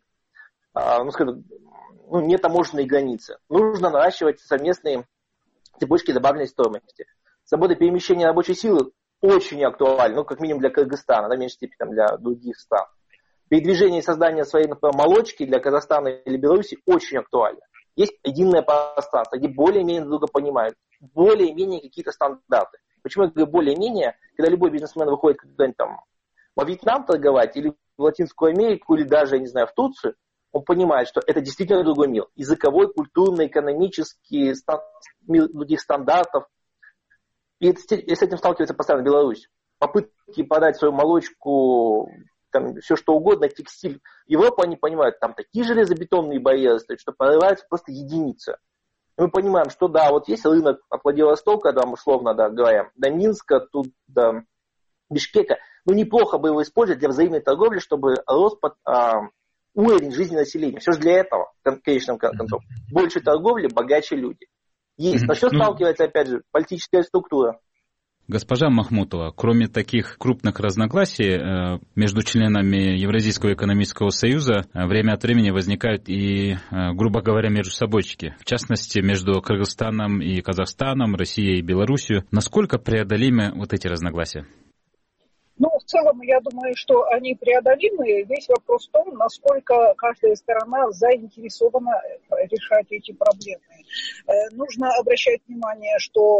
ну, скажем, ну, нетаможенные границы. Нужно наращивать совместные цепочки добавленной стоимости. Свобода перемещения рабочей силы очень актуальна, ну, как минимум для Кыргызстана, на меньшей степени там, для других стран. Передвижение и создание своей, например, молочки для Казахстана или Беларуси очень актуально. Есть единое пространство, где более-менее друг друга понимают, более-менее какие-то стандарты. Почему я говорю более-менее, когда любой бизнесмен выходит куда-нибудь там во Вьетнам торговать, или в Латинскую Америку, или даже, я не знаю, в Турцию, он понимает, что это действительно другой мир. Языковой, культурный, экономический, мир других стандартов. И с этим сталкивается постоянно Беларусь. Попытки подать свою молочку, там, все что угодно, текстиль. Европу они понимают, там такие железобетонные барьеры стоят, что прорываются просто единицы. И мы понимаем, что да, вот есть рынок от Владивостока, там, условно да, говоря, до Минска, тут до Бишкека. Ну, неплохо бы его использовать для взаимной торговли, чтобы рос под, а, уровень жизни населения. Все же для этого, в конечном концов. Больше торговли, богаче люди. Есть. Но что сталкивается, опять же, политическая структура. Госпожа Махмутова, кроме таких крупных разногласий между членами Евразийского экономического союза, время от времени возникают и, грубо говоря, между собойчики. В частности, между Кыргызстаном и Казахстаном, Россией и Белоруссией. Насколько преодолимы вот эти разногласия? Ну, в целом, я думаю, что они преодолимы. Весь вопрос в том, насколько каждая сторона заинтересована решать эти проблемы. Нужно обращать внимание, что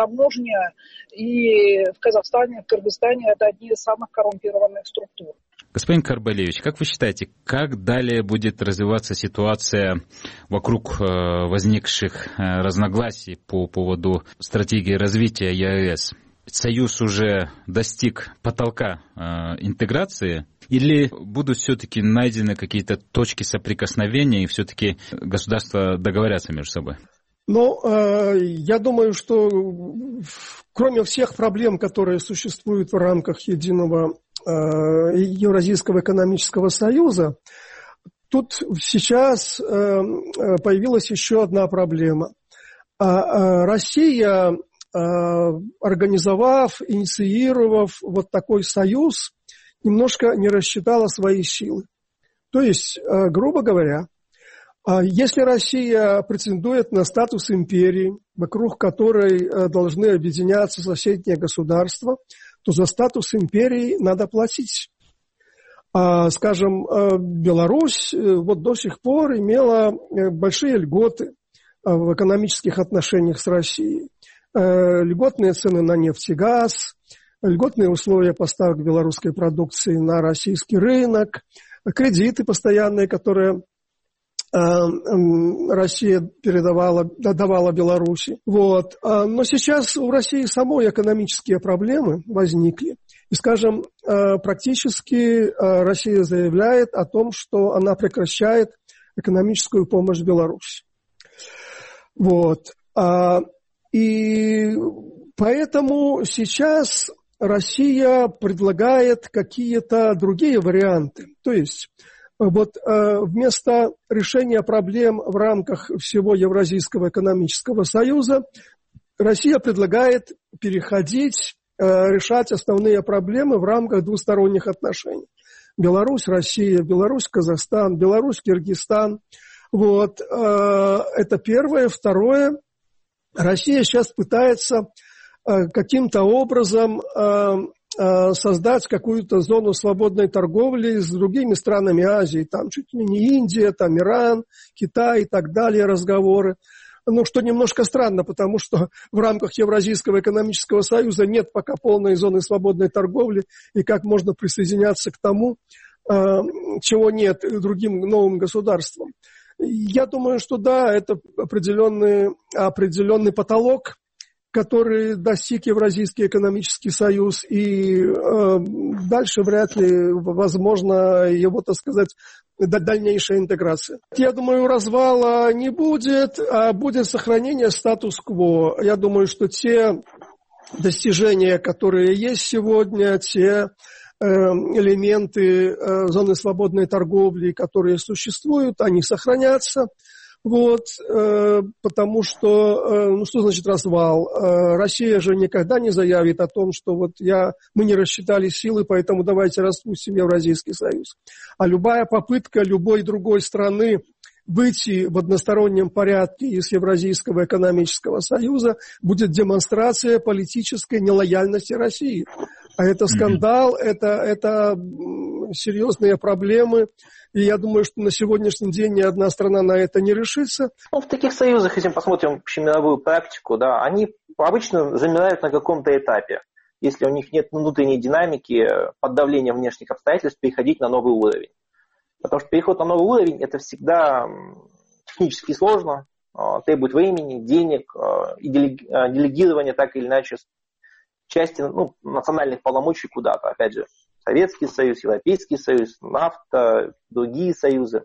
таможня и в Казахстане, и в Кыргызстане это одни из самых коррумпированных структур. Господин Карбалевич, как вы считаете, как далее будет развиваться ситуация вокруг возникших разногласий по поводу стратегии развития ЕАЭС? Союз уже достиг потолка интеграции, или будут все-таки найдены какие-то точки соприкосновения и все-таки государства договорятся между собой? Ну, я думаю, что кроме всех проблем, которые существуют в рамках единого Евразийского экономического союза, тут сейчас появилась еще одна проблема. Россия, организовав, инициировав вот такой союз, немножко не рассчитала свои силы. То есть, грубо говоря, если Россия претендует на статус империи, вокруг которой должны объединяться соседние государства, то за статус империи надо платить. Скажем, Беларусь вот до сих пор имела большие льготы в экономических отношениях с Россией. Льготные цены на нефть и газ, льготные условия поставок белорусской продукции на российский рынок, кредиты постоянные, которые Россия передавала, давала Беларуси. Вот. Но сейчас у России самой экономические проблемы возникли. И, скажем, практически Россия заявляет о том, что она прекращает экономическую помощь Беларуси. Вот. И поэтому сейчас Россия предлагает какие-то другие варианты. То есть вот э, вместо решения проблем в рамках всего Евразийского экономического союза Россия предлагает переходить, э, решать основные проблемы в рамках двусторонних отношений. Беларусь, Россия, Беларусь, Казахстан, Беларусь, Киргизстан. Вот, э, это первое. Второе, Россия сейчас пытается э, каким-то образом э, создать какую-то зону свободной торговли с другими странами Азии, там чуть ли не Индия, там Иран, Китай и так далее разговоры. Ну, что немножко странно, потому что в рамках Евразийского экономического союза нет пока полной зоны свободной торговли, и как можно присоединяться к тому, чего нет другим новым государствам. Я думаю, что да, это определенный, определенный потолок, который достиг Евразийский экономический союз, и э, дальше вряд ли возможно его, так сказать, дальнейшая интеграция. Я думаю, развала не будет, а будет сохранение статус-кво. Я думаю, что те достижения, которые есть сегодня, те э, элементы э, зоны свободной торговли, которые существуют, они сохранятся. Вот, э, потому что, э, ну что значит развал? Э, Россия же никогда не заявит о том, что вот я, мы не рассчитали силы, поэтому давайте распустим Евразийский союз. А любая попытка любой другой страны выйти в одностороннем порядке из Евразийского экономического союза будет демонстрация политической нелояльности России. А это скандал, это, это серьезные проблемы. И я думаю, что на сегодняшний день ни одна страна на это не решится. Ну, в таких союзах, если мы посмотрим общемировую практику, да, они обычно замирают на каком-то этапе. Если у них нет внутренней динамики, под давлением внешних обстоятельств, переходить на новый уровень. Потому что переход на новый уровень – это всегда технически сложно, требует времени, денег и делегирования так или иначе части, ну, национальных полномочий куда-то. Опять же, Советский Союз, Европейский Союз, НАФТА, другие союзы.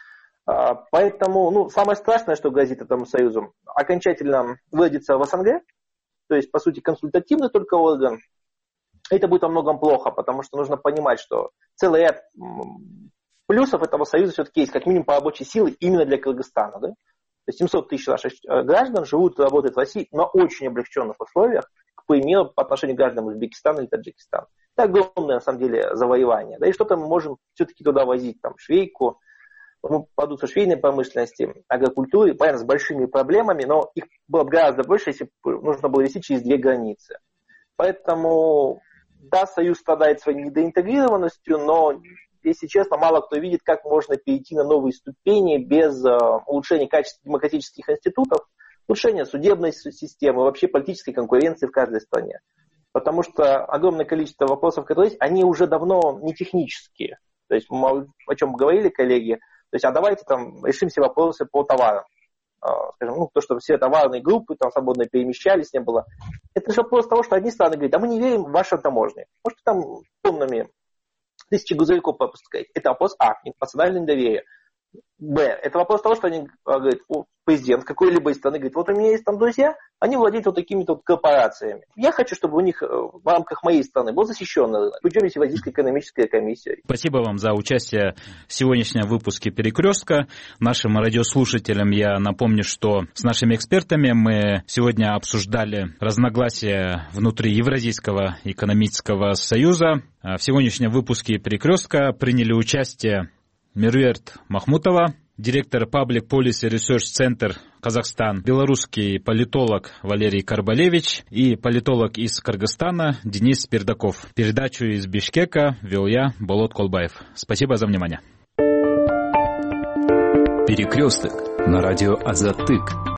Поэтому ну, самое страшное, что грозит этому союзу, окончательно выродится в СНГ, то есть, по сути, консультативный только орган. Это будет во многом плохо, потому что нужно понимать, что целый ряд плюсов этого союза все-таки есть, как минимум по рабочей силе именно для Кыргызстана. Да? То есть семьсот тысяч наших граждан живут и работают в России на очень облегченных условиях, к примеру, по отношению к гражданам Узбекистана или Таджикистана. Это огромное, на самом деле, завоевание. Да и что-то мы можем все-таки туда возить, там, швейку, ну, продукцию швейной промышленности, агрокультуры, понятно, с большими проблемами, но их было бы гораздо больше, если бы нужно было вести через две границы. Поэтому, да, Союз страдает своей недоинтегрированностью, но, если честно, мало кто видит, как можно перейти на новые ступени без uh, улучшения качества демократических институтов, улучшения судебной системы, вообще политической конкуренции в каждой стране. потому что огромное количество вопросов, которые есть, они уже давно не технические. То есть мы, о чем говорили коллеги, то есть, а давайте там решим все вопросы по товарам. Скажем, ну, то, что все товарные группы там свободно перемещались, не было. Это же вопрос того, что одни страны говорят, а мы не верим в ваши таможни. Может, там тоннами тысячи грузовиков пропускать. Это вопрос А, национальное доверие. Б, это вопрос того, что они говорят, о, президент какой-либо из страны говорит, вот у меня есть там друзья, они владеют вот такими-то вот корпорациями. Я хочу, чтобы у них в рамках моей страны был защищенный рынок. Путем Евразийской экономической комиссии. Спасибо вам за участие в сегодняшнем выпуске «Перекрестка». Нашим радиослушателям я напомню, что с нашими экспертами мы сегодня обсуждали разногласия внутри Евразийского экономического союза. В сегодняшнем выпуске «Перекрестка» приняли участие Меруерт Махмутова, директор Public Policy Research Center Казахстан, белорусский политолог Валерий Карбалевич и политолог из Кыргызстана Денис Пердаков. Передачу из Бишкека вел я, Болот Колбаев. Спасибо за внимание. Перекресток на радио Азаттык.